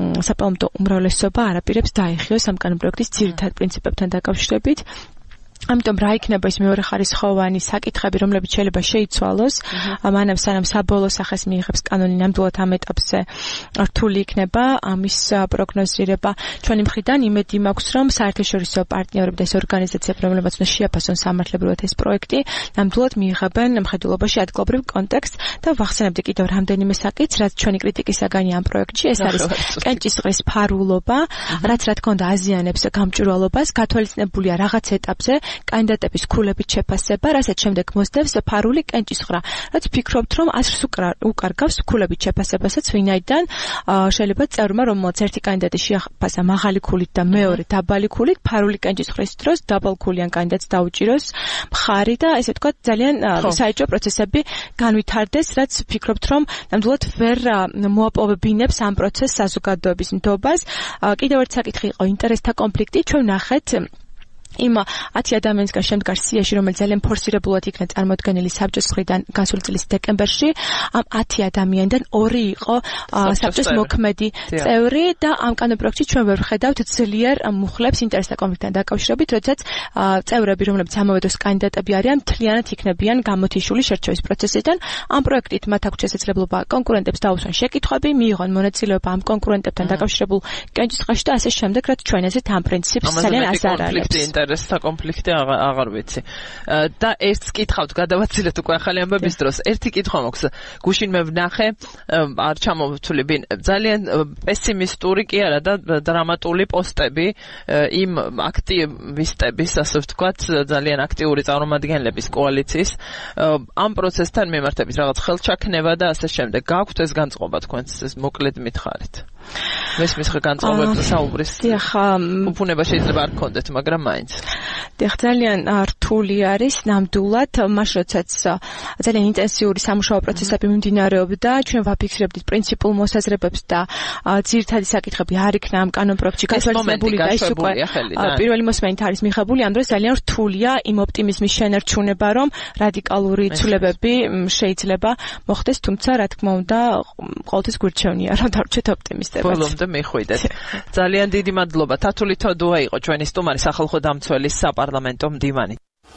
საპარლამენტო უმრავლესობა არ აპირებს დაიხიოს ამ კანონპროექტის ძირითად პრინციპებთან დაკავშირებით. ამიტომ რა იქნება ის მეორე ხარისხოვანი საკითხები, რომლებიც შეიძლება შეიცვალოს, მანამ სანამ საბოლოო სახეს მიიღებს კანონი, ნამდვილად ამ ეტაპზე რთული იქნება ამის პროგნოზირება. ჩვენი მხრიდან იმედი მაქვს, რომ საერთაშორისო პარტნიორები და ეს ორგანიზაციები, რომლებიც უნდა შეაფასონ სამართლებრივად ეს პროექტი, ნამდვილად მიიღებენ მხედველობაში ადგილობრივ კონტექსტს და ვახსენებდი კიდევ რამდენიმე საკითხს, რაც ჩვენი კრიტიკისაგანია ამ პროექტში, ეს არის კენჭისყრის ფარულობა, რაც რა თქმა უნდა აზიანებს გამჭვირვალობას, გათვალისწინებულია რაღაც ეტაპზე კანდიდატების ქულებით შეფასება, რასაც შემდეგ მოსდევს ფარული კენჭისყრა. რაც ფიქრობთ, რომ ასრს უკარგავს ქულებით შეფასებასაც, ვინაიდან შეიძლება წევრმა, რომელსაც ერთი კანდიდატი შეაფასა მაღალი ქულით და მეორე დაბალი ქულით, ფარული კენჭისყრის დროს დაბალქულიან კანდიდატს დაუჭიროს მხარი და ესე ვთქვათ, ძალიან საეჭვო პროცესები განვითარდეს, რაც ფიქრობთ, რომ ნამდვილად ვერ მოაპოვებინებს ამ პროცესს საზოგადოების ნდობას. კიდევ ერთ საკითხი იყო ინტერესთა კონფლიქტი. ჩვენ ნახეთ იმ ათი ადამიანისგან შემდგარ სიაში, რომელიც ძალიან ფორსირებულად იქნა წარმოდგენილი საბჭოს მხრიდან გასული წლის დეკემბერში, ამ ათი ადამიანიდან ორი იყო საბჭოს მოქმედი წევრი და ამ კანონპროექტში ჩვენ ვერ ვხედავთ ძლიერ მუხლებს ინტერესთა კონფლიქტთან დაკავშირებით, როდესაც წევრები, რომლებიც ამავე დროს კანდიდატები არიან, მთლიანად იქნებიან გამოთიშული შერჩევის პროცესიდან. ამ პროექტით მათ აქვს შესაძლებლობა კონკურენტებს დაუსვან შეკითხვები, მიიღონ მონაწილეობა ამ კონკურენტებთან დაკავშირებულ კენჭისყრაში და ასე შემდეგ, რაც ჩვენ აზრით ამ პრინციპს ძალიან აზარალებს. ინტერესთა კონფლიქტი აღარ ვიცი. და ერთს კითხავთ, გადავაცილეთ უკვე ახალი ამბების დროს. ერთი კითხვა მაქვს. გუშინ მე ვნახე, არ ჩამოვთვლიბინ, ძალიან პესიმისტური კი არა და დრამატული პოსტები იმ აქტივისტების, ასე ვთქვათ, ძალიან აქტიური წარმომადგენლების კოალიციის ამ პროცესთან მიმართებით რაღაც ხელჩაქნება და ასე შემდეგ. გაქვთ ეს განწყობა თქვენს, ეს მოკლედ მითხარით. მესმის განწყობებზე საუბრის უფუნება შეიძლება არ გქონდეთ, მაგრამ მაინც. დიახ, ძალიან რთული არის ნამდვილად, მაშ როდესაც ძალიან ინტენსიური სამუშაო პროცესები მიმდინარეობდა, ჩვენ ვაფიქსირებდით პრინციპულ მოსაზრებებს და ძირითადი საკითხები არ იქნა ამ კანონპროექტში გასვლა და ის უკვე პირველი მოსმენით არის მიღებული, ამ დროს ძალიან რთულია იმ ოპტიმიზმის შენერჩუნება, რომ რადიკალური ცვლილებები შეიძლება მოხდეს, თუმცა რა თქმა უნდა, ყოველთვის გვირჩევნია, რომ დავრჩეთ ოპტიმისტებად. ბოლომდე მიხვიდეთ. ძალიან დიდი მადლობა. თათული თოდუა იყო ჩვენი სტუმარი, სახალხო დამცველის საპარლამენტო მდივანი.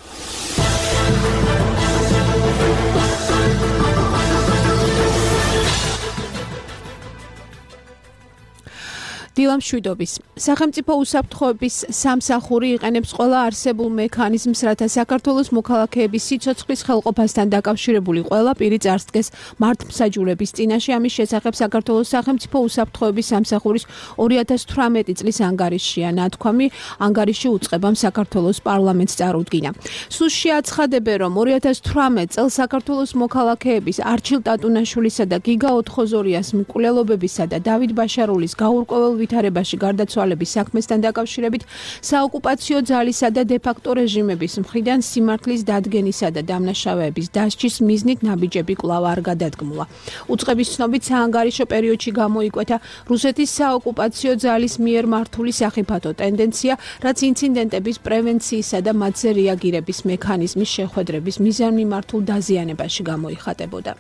დილამ შვიდობის. სახელმწიფო უსაფრთხოების სამსახური იყენებს ყველა არსებულ მექანიზმს, რათა საქართველოს მოქალაქეების სიცოცხლის ხელყოფასთან დაკავშირებული ყველა პირი წარსდგეს მართლმსაჯულების წინაშე. ამის შესახებ საქართველოს სახელმწიფო უსაფრთხოების სამსახურის ორი ათას თვრამეტი წლის ანგარიშია ნათქვამი. ანგარიში უწყებამ საქართველოს პარლამენტს წარუდგინა. სუსში აცხადებენ, რომ ორი ათას თვრამეტ წელს საქართველოს მოქალაქეების არჩილ ტატუნაშვილისა და გიგა ოთხოზორიას მკვლელობებისა და დავით ბაშარულის გაურკვეველ ვითარებაში გარდაცვალების საქმესთან დაკავშირებით საოკუპაციო ძალისა და დე-ფაქტო რეჟიმების მხრიდან სიმართლის დადგენისა და დამნაშავეების დასჯის მიზნით ნაბიჯები კვლავ არ გადადგმულა. უწყების ცნობით საანგარიშო პერიოდში გამოიკვეთა რუსეთის საოკუპაციო ძალის მიერ მართული სახიფათო ტენდენცია, რაც ინციდენტების პრევენციისა და მათზე რეაგირების მექანიზმის შეხვედრების მიზანმიმართულ დაზიანებაში გამოიხატებოდა.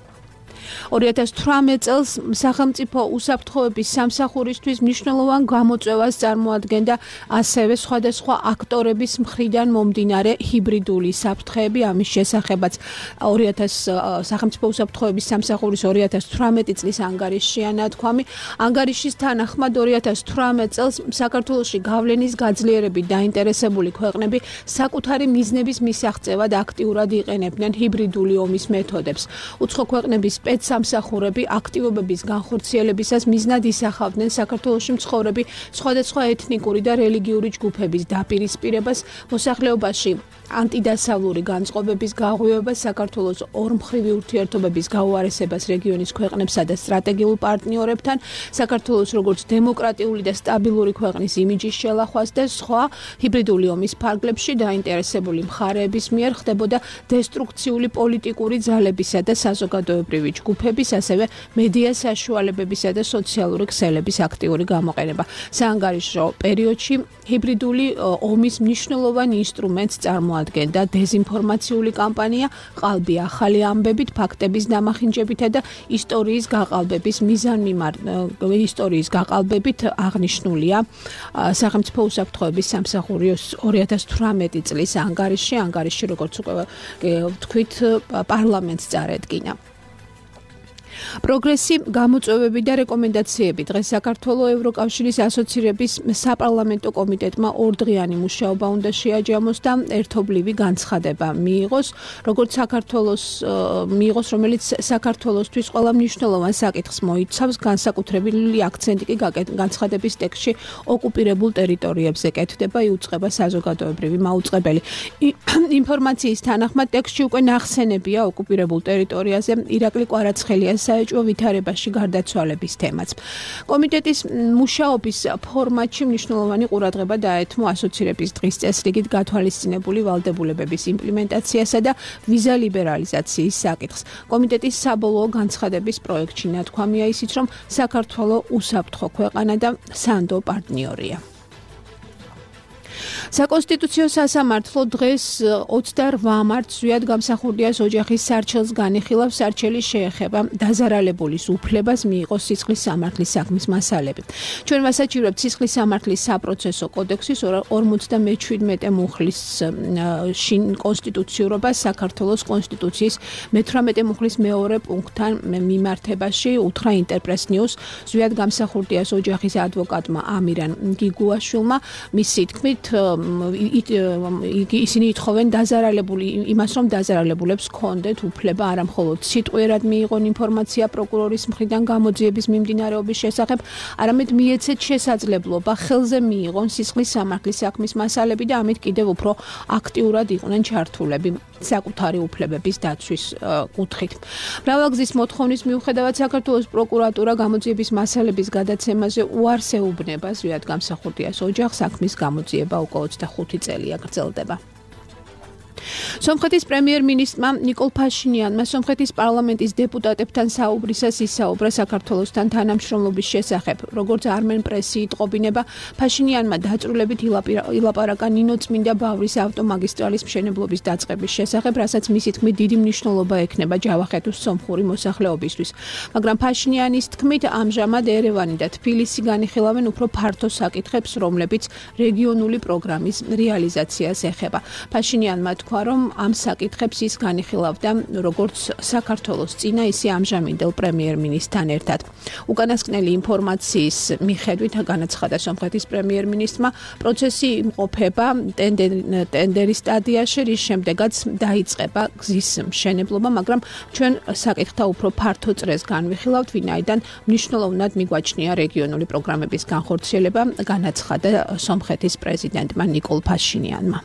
ორი ათას თვრამეტ წელს სახელმწიფო უსაფრთხოების სამსახურისთვის მნიშვნელოვან გამოწვევას წარმოადგენდა ასევე სხვადასხვა აქტორების მხრიდან მომდინარე ჰიბრიდული საფრთხეები. ამის შესახებაც ორი ათას სახელმწიფო უსაფრთხოების სამსახურის ორი ათას თვრამეტი წლის ანგარიშია ნათქვამი. ანგარიშის თანახმად ორი ათას თვრამეტ წელს საქართველოში გავლენის გაძლიერებით დაინტერესებული ქვეყნები საკუთარი მიზნების მისაღწევად აქტიურად იყენებდნენ ჰიბრიდული ომის მეთოდებს. უცხო ქვეყნების სამსახურები აქტივობების განხორციელებისას მიზნად ისახავდნენ საქართველოში მცხოვრები სხვადასხვა ეთნიკური და რელიგიური ჯგუფების დაპირისპირებას, მოსახლეობაში ანტიდასავლური განწყობების გაღვივებას, საქართველოს ორმხრივი ურთიერთობების გაუარესებას რეგიონის ქვეყნებსა და სტრატეგიულ პარტნიორებთან, საქართველოს როგორც დემოკრატიული და სტაბილური ქვეყნის იმიჯის შელახვას და სხვა ჰიბრიდული ომის ფარგლებში დაინტერესებული მხარეების მიერ ხდებოდა დესტრუქციული პოლიტიკური ძალებისა და საზოგადოებრივი ჯგუფების, ასევე მედია საშუალებებისა და სოციალური ქსელების აქტიური გამოყენება. საანგარიშო პერიოდში ჰიბრიდული ომის მნიშვნელოვან ინსტრუმენტს წარმოადგენდა დეზინფორმაციული კამპანია, ყალბი ახალი ამბებით, ფაქტების დამახინჯებითა და ისტორიის გაყალბების მიზანმიმართ ისტორიის გაყალბებით აღნიშნულია სახელმწიფო უსაფრთხოების სამსახურის ორი ათას თვრამეტი წლის ანგარიში, ანგარიში როგორც უკვე ვთქვით, პარლამენტს წარედგინა. პროგრესი, გამოწვევები და რეკომენდაციები. დღეს საქართველოს ევროკავშირის ასოცირების საპარლამენტო კომიტეტმა ორდღიანი მუშაობა უნდა შეაჯამოს და ერთობლივი განცხადება მიიღოს, როგორც საქართველოს მიიღოს, რომელიც საქართველოსთვის ყველა მნიშვნელოვან საკითხს მოიცავს, განსაკუთრებული აქცენტი კი განცხადების ტექსტში ოკუპირებულ ტერიტორიებზე კეთდება, იუწყება საზოგადოებრივი მაუწყებელი. ინფორმაციის თანახმად ტექსტში უკვე ნახსენებია ოკუპირებულ ტერიტორიაზე ირაკლი კვარაცხელიას საეჭვო ვითარებაში გარდაცვალების თემაც. კომიტეტის მუშაობის ფორმატში მნიშვნელოვანი ყურადღება დაეთმო ასოცირების დღის წესრიგით გათვალისწინებული ვალდებულებების იმპლემენტაციასა და ვიზა ლიბერალიზაციის საკითხს. კომიტეტის საბოლოო განცხადების პროექტში ნათქვამია ისიც, რომ საქართველოს უსაფრთხო ქვეყანა და სანდო პარტნიორია. საკონსტიტუციო სასამართლო დღეს ოცდაორ მარტს ზვიად გამსახურდიას ოჯახის სარჩელს განიხილავს, სარჩელის შეეხება დაზარალებულის უფლებას მიიღოს სისხლის სამართლის საქმის მასალები. ჩვენ ვასაჩივრებთ სისხლის სამართლის საპროცესო კოდექსის ორმოცდამეჩვიდმეტე მუხლის შინ კონსტიტუციურობას საქართველოს კონსტიტუციის მეთვრამეტე მუხლის მეორე პუნქტთან მიმართებაში უთხრა ინტერპრეს ნიუს ზვიად გამსახურდიას ოჯახის ადვოკატმა ამირან გიგუაშვილმა. მისი თქმით ისინი ითხოვენ დაზარალებული იმას, რომ დაზარალებულებს ჰქონდეთ უფლება არა მხოლოდ სიტყვიერად მიიღონ ინფორმაცია პროკურორის მხრიდან გამოძიების მიმდინარეობის შესახებ, არამედ მიეცეთ შესაძლებლობა ხელზე მიიღონ სისხლის სამართლის საქმის მასალები და ამით კიდევ უფრო აქტიურად იყვნენ ჩართულები საკუთარი უფლებების დაცვის კუთხით. მრავალგზის მოთხოვნის მიუხედავად საქართველოს პროკურატურა გამოძიების მასალების გადაცემაზე უარს ეუბნება ზვიად გამსახურდიას ოჯახს, საქმის გამოძიება უკვე ოცდახუთი წელია გრძელდება. სომხეთის პრემიერ-მინისტრმა ნიკოლ ფაშინიანმა სომხეთის პარლამენტის დეპუტატებთან საუბრისას ისაუბრა საქართველოსთან თანამშრომლობის შესახებ. როგორც არმენ პრესი იტყობინება, ფაშინიანმა დაწვრილებით ილაპარაკა ნინოწმინდა ბავრის ავტომაგისტრალის მშენებლობის დაწყების შესახებ, რასაც მისი თქმით დიდი მნიშვნელობა ექნება ჯავახეთის სომხური მოსახლეობისთვის. მაგრამ ფაშინიანის თქმით, ამჟამად ერევანი და თბილისი განიხილავენ უფრო ფართო საკითხებს, რომლებიც რეგიონული პროგრამის რეალიზაციას ეხება. ფაშინიანმა თქვა, რომ ამ საკითხებს ის განიხილავდა როგორც საქართველოს წინა, ისე ამჟამინდელ პრემიერ-მინისტრთან ერთად. უკანასკნელი ინფორმაციის მიხედვით განაცხადა სომხეთის პრემიერ-მინისტრმა, პროცესი იმყოფება ტენდერის სტადიაში, რის შემდეგაც დაიწყება გზის მშენებლობა, მაგრამ ჩვენ საკითხთა უფრო ფართო წრეს განვიხილავთ, ვინაიდან მნიშვნელოვნად მიგვაჩნია რეგიონული პროგრამების განხორციელება, განაცხადა სომხეთის პრეზიდენტმა ნიკოლ ფაშინიანმა.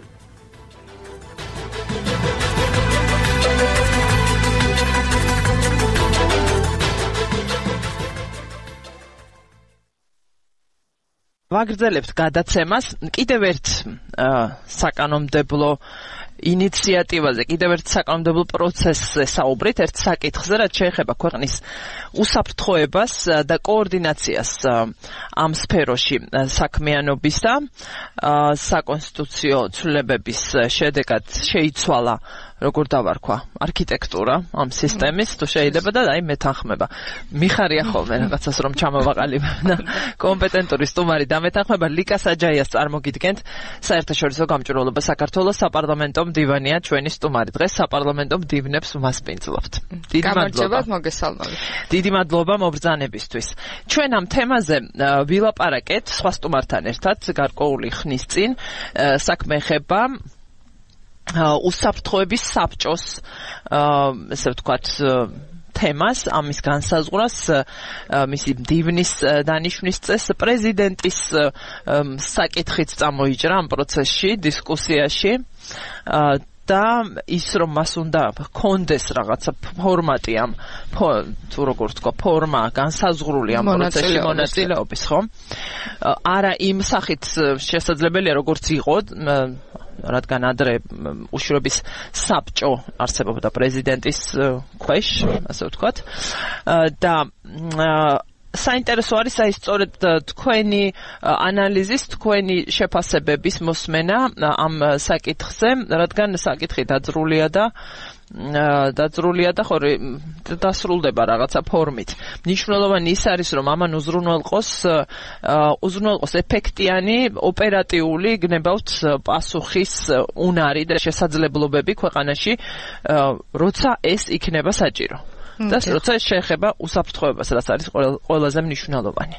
ვაგრძელებთ გადაცემას. კიდევ ერთ საკანონმდებლო ინიციატივაზე, კიდევ ერთ საკანონმდებლო პროცესზე საუბრით, ერთ საკითხზე, რაც შეეხება ქვეყნის უსაფრთხოებას და კოორდინაციას ამ სფეროში საქმიანობისა. საკონსტიტუციო ცვლილებების შედეგად შეიცვალა, როგორ დავარქვა, არქიტექტურა ამ სისტემის, თუ შეიძლება და აი მეთანხმება. მიხარია ხოლმე რაღაცას რომ ჩამოვაყალიბებ და კომპეტენტური სტუმარი დამეთანხმება. ლიკა საჯაიას წარმოგიდგენთ. საერთაშორისო გამჭვირვალობა საქართველოს საპარლამენტო მდივანია ჩვენი სტუმარი. დღეს საპარლამენტო მდივნებს ვმასპინძლობთ. დიდი მადლობა. მოგესალმებით. დიდი მადლობა მობრძანებისთვის. ჩვენ ამ თემაზე ვილაპარაკეთ სხვა სტუმართან ერთად გარკვეული ხნის წინ. საქმე ეხება უსაფრთხოების საბჭოს, ესე ვთქვათ, თემას, ამის განსაზღვრას, მისი მდივნის დანიშვნის წესს, პრეზიდენტის საკითხიც წამოიჭრა ამ პროცესში, დისკუსიაში. და ის რომ მას უნდა ჰქონდეს რაღაცა ფორმატი ამ თუ როგორ თქვა ფორმა განსაზღვრული ამ პროცესში მონაწილეობის, ხო? არა იმ სახით შესაძლებელია როგორც იყო რადგან ადრე უშუალობის საბჭო არსებობდა პრეზიდენტის ქვეშ, ასე ვთქვათ. და საინტერესო არის აი სწორედ თქვენი ანალიზის, თქვენი შეფასებების მოსმენა ამ საკითხზე, რადგან საკითხი დაძრულია და დაძრულია და ხო დასრულდება რაღაცა ფორმით. მნიშვნელოვანი ის არის, რომ ამან უზრუნველყოს უზრუნველყოს ეფექტიანი, ოპერატიული, გნებავთ პასუხის უნარი და შესაძლებლობები ქვეყანაში, როცა ეს იქნება საჭირო. და როცა ეს შეეხება უსაფრთხოებას, რაც არის ყველაზე მნიშვნელოვანი.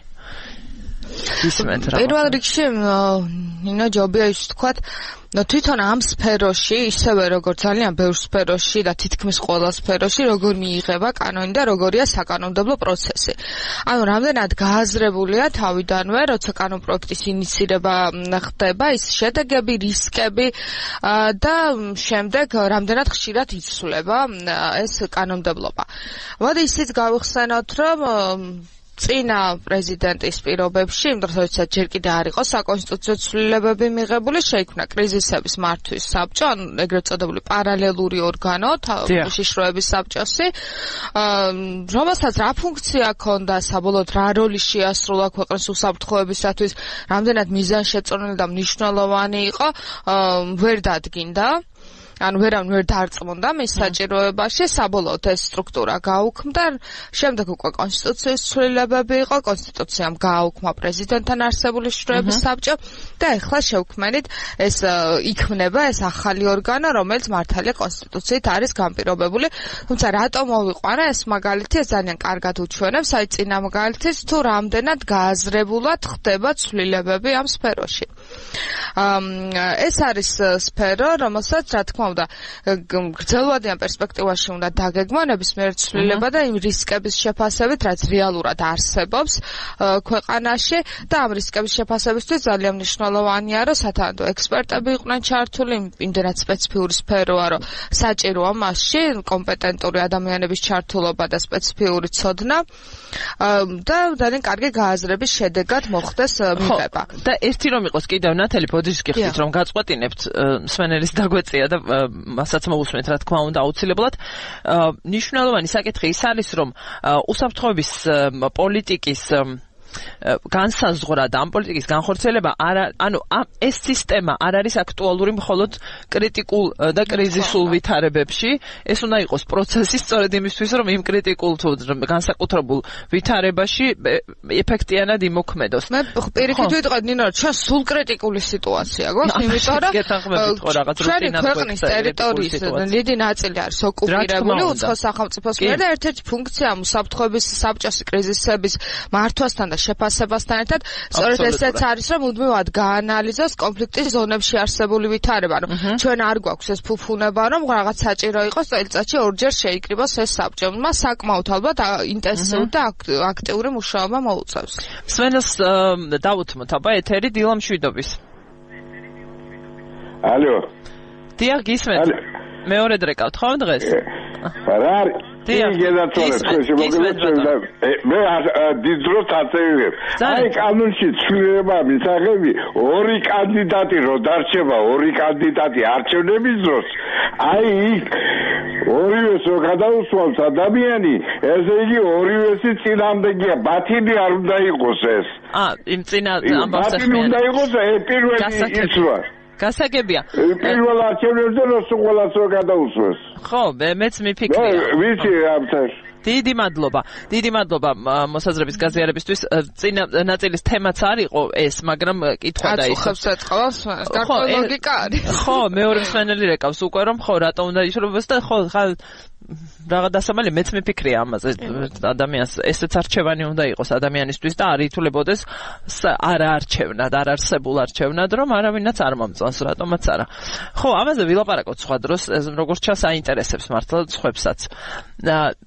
ისმენთ რა. პირველ რიგში ნინო ჯობია ის თქვათ, თვითონ ამ სფეროში, ისევე როგორც ძალიან ბევრ სფეროში და თითქმის ყველა სფეროში, როგორ მიიღება კანონი და როგორია საკანონმდებლო პროცესი. ანუ რამდენად გააზრებულია თავიდანვე, როცა კანონ პროექტის ინიცირება ხდება, ის შედეგები, რისკები და შემდეგ რამდენად ხშირად იცვლება ეს კანონმდებლობა. მოდი ისიც გავიხსენოთ, რომ წინა პრეზიდენტის პირობებში, იმ დროს როდესაც ჯერ კიდე არ იყო საკონსტიტუციო ცვლილებები მიღებული, შეიქმნა კრიზისების მართვის საბჭო, ანუ ეგრეთ წოდებული პარალელური ორგანო, შიშროების საბჭოსი, რომელსაც რა ფუნქცია ჰქონდა, საბოლოოდ რა როლი შეასრულა ქვეყნის უსაფრთხოებისათვის, რამდენად მიზანშეწონილი და მნიშვნელოვანი იყო, ვერ დადგინდა. ანუ ვერავინ ვერ დარწმუნდა მის საჭიროებაში, საბოლოოდ ეს სტრუქტურა გაუქმდა, შემდეგ უკვე კონსტიტუციის ცვლილებები იყო, კონსტიტუციამ გააუქმა პრეზიდენტთან არსებული შროების საბჭო და ეხლა შევქმნით ეს იქმნება ეს ახალი ორგანო, რომელიც მართალია კონსტიტუციით არის განპირობებული, თუმცა რატომ მოვიყვანა ეს მაგალითი, ეს ძალიან კარგად უჩვენებს აი წინა მაგალითის თუ რამდენად გააზრებულად ხდება ცვლილებები ამ სფეროში. ეს არის სფერო, რომელსაც რა თქმა უნდა გრძელვადიან პერსპექტივაში უნდა დაგეგმა ნებისმიერი ცვლილება და იმ რისკების შეფასებით, რაც რეალურად არსებობს ქვეყანაში და ამ რისკების შეფასებისთვის ძალიან მნიშვნელოვანია, რომ სათანადო ექსპერტები იყვნენ ჩართული, იმდენად სპეციფიური სფეროა, რომ საჭიროა მასში კომპეტენტური ადამიანების ჩართულობა და სპეციფიური ცოდნა და ძალიან კარგი გააზრების შედეგად მოხდეს მიღება. და ერთი რომ იყოს კიდევ ნათელი ბოდიშს გიხდით, რომ გაწყვეტინებთ მსმენელის დაგვეწია და მასაც მოусმენთ რა თქმა უნდა აუცილებლად. მნიშვნელოვანი საკითხი ის არის, რომ უსაფრთხოების პოლიტიკის განსაზღვრა და ამ პოლიტიკის განხორციელება ანუ ეს სისტემა არ არის აქტუალური მხოლოდ კრიტიკულ და კრიზისულ ვითარებებში, ეს უნდა იყოს პროცესი სწორედ იმისთვის, რომ იმ კრიტიკულ თუ განსაკუთრებულ ვითარებაში ეფექტიანად იმოქმედოს. მე პირიქით ვიტყოდ ნინო, ჩვენ სულ კრიტიკული სიტუაცია გვაქვს, იმიტომ რომ ჩვენი ქვეყნის ტერიტორიის დიდი ნაწილი არის ოკუპირებული უცხო სახელმწიფოს მიერ და ერთ-ერთი ფუნქცია უსაფრთხოების საბჭოსი კრიზისების მართვასთან და შეფასებასთან ერთად სწორედ ესეც არის, რომ მუდმივად გაანალიზოს კონფლიქტის ზონებში არსებული ვითარება. ანუ ჩვენ არ გვაქვს ეს ფუფუნება, რომ რაღაც საჭირო იყოს წელიწადში ორჯერ შეიკრიბოს ეს საბჭო. მას საკმაოდ ალბათ ინტენსიური და აქტიური მუშაობა მოუწევს. მსმენელს დავუთმოთ აბა ეთერი დილა მშვიდობის. ალო. დიახ, გისმენთ. მეორე დრეკავთ ხო დღეს? რა არის? მე დიდროს აწევებ. აი კანონში ცვლილება მისაღები ორი კანდიდატი რო დარჩება, ორი კანდიდატი არჩევნების დროს, აი იქ ორივეს რო გადაუსვამს ადამიანი, ესე იგი ორივესი წინამდეგია, ბათილი არ უნდა იყოს ეს. ა, იმ წინა ამბავს ბათილი უნდა იყოს პირველი ის ვარ. გასაგებია. პირველ არჩევნებზე რო ყველას რო გადაუსვეს. ხო, მეც მიფიქრია. ვიცი ამთაშ. დიდი მადლობა. დიდი მადლობა მოსაზრების გაზიარებისთვის. წინა ნაწილის თემაც არისო ეს, მაგრამ კითხვა და ის. აწუხებს ეთყავს, გარკვეული ლოგიკა არის. ხო, მეორე მსმენელი რეკავს უკვე რომ ხო, რატომ უნდა იშრობოს და ხო, ხალ რაღაც დასამალი მეც მიფიქრია ამაზე. ადამიანს ესეც არჩევანი უნდა იყოს ადამიანისთვის და არ ითვლებოდეს არ არჩევნად, არ არსებულ არჩევნად, რომ არავინაც არ მომწონს, რატომაც არა. ხო, ამაზე ვილაპარაკოთ სხვა დროს, როგორც ჩანს აინტერესებს მართლა სხვებსაც. ბოდიში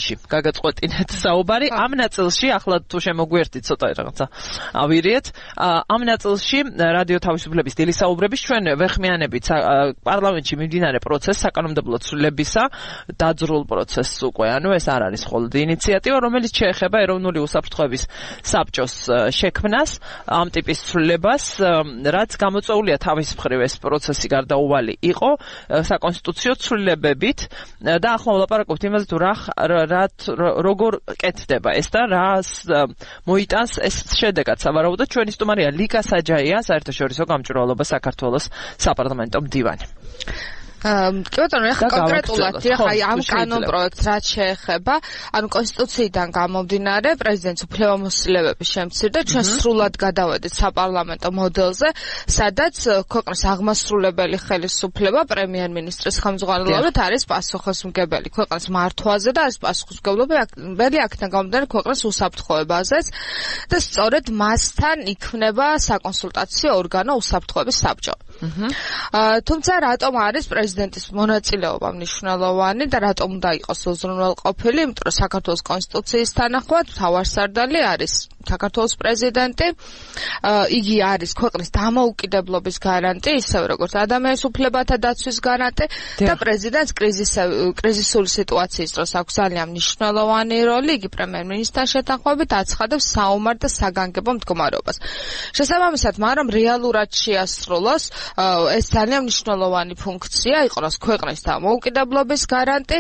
ნაწილში გაგაწყვეტინეთ საუბარი. ამ ნაწილში ახლა თუ შემოგვიერთით ცოტა რაღაცა ავირიეთ. ამ ნაწილში რადიო თავისუფლების დილის საუბრების ჩვენ ვეხმიანებით პარლამენტში მიმდინარე პროცესს, საკანონმდებლო ცვლილებისა დაძრულ პროცესს უკვე. ანუ ეს არ არის მხოლოდ ინიციატივა, რომელიც შეეხება ეროვნული უსაფრთხოების საბჭოს შექმნას, ამ ტიპის ცვლილებას, რაც გამოწვეულია თავის მხრივ ეს პროცესი გარდაუვალი იყო საკონსტიტუციო ცვლილებებით და ახლა ვლაპარაკობთ იმაზე თუ რა როგორ კეთდება ეს და რას მოიტანს ეს შედეგად. სავარაუდოდ ჩვენი სტუმარია ლიკა საჯაია, საერთაშორისო გამჭვირვალობა საქართველოს საპარლამენტო მდივანი. კი ბატონო, ახლა კონკრეტულად აი ამ კანონ პროექტს რაც შეეხება, ანუ კონსტიტუციიდან გამომდინარე პრეზიდენტის უფლებამოსილებების შემცირდა, ჩვენ სრულად გადავედით საპარლამენტო მოდელზე, სადაც ქვეყნის აღმასრულებელი ხელისუფლება პრემიერ-მინისტრის ხელმძღვანელობით არის პასუხისმგებელი ქვეყნის მართვაზე და არის პასუხისმგებელი აქედან გამომდინარე ქვეყნის უსაფრთხოებაზეც და სწორედ მასთან იქნება საკონსულტაციო ორგანო უსაფრთხოების საბჭო. თუმცა რატომ არის პრეზიდენტის მონაწილეობა მნიშვნელოვანი და რატომ უნდა იყოს უზრუნველყოფილი, იმიტომ რომ საქართველოს კონსტიტუციის თანახმად მთავარსარდალი არის საქართველოს პრეზიდენტი, იგი არის ქვეყნის დამოუკიდებლობის გარანტი, ისევე როგორც ადამიანის უფლებათა დაცვის გარანტი და პრეზიდენტს კრიზისული სიტუაციის დროს აქვს ძალიან მნიშვნელოვანი როლი, იგი პრემიერ-მინისტრთან შეთანხმებით აცხადებს საომარ და საგანგებო მდგომარეობას. შესაბამისად, მაგრამ რეალურად შეასრულოს ეს ძალიან მნიშვნელოვანი ფუნქცია, იყოს ქვეყნის დამოუკიდებლობის გარანტი,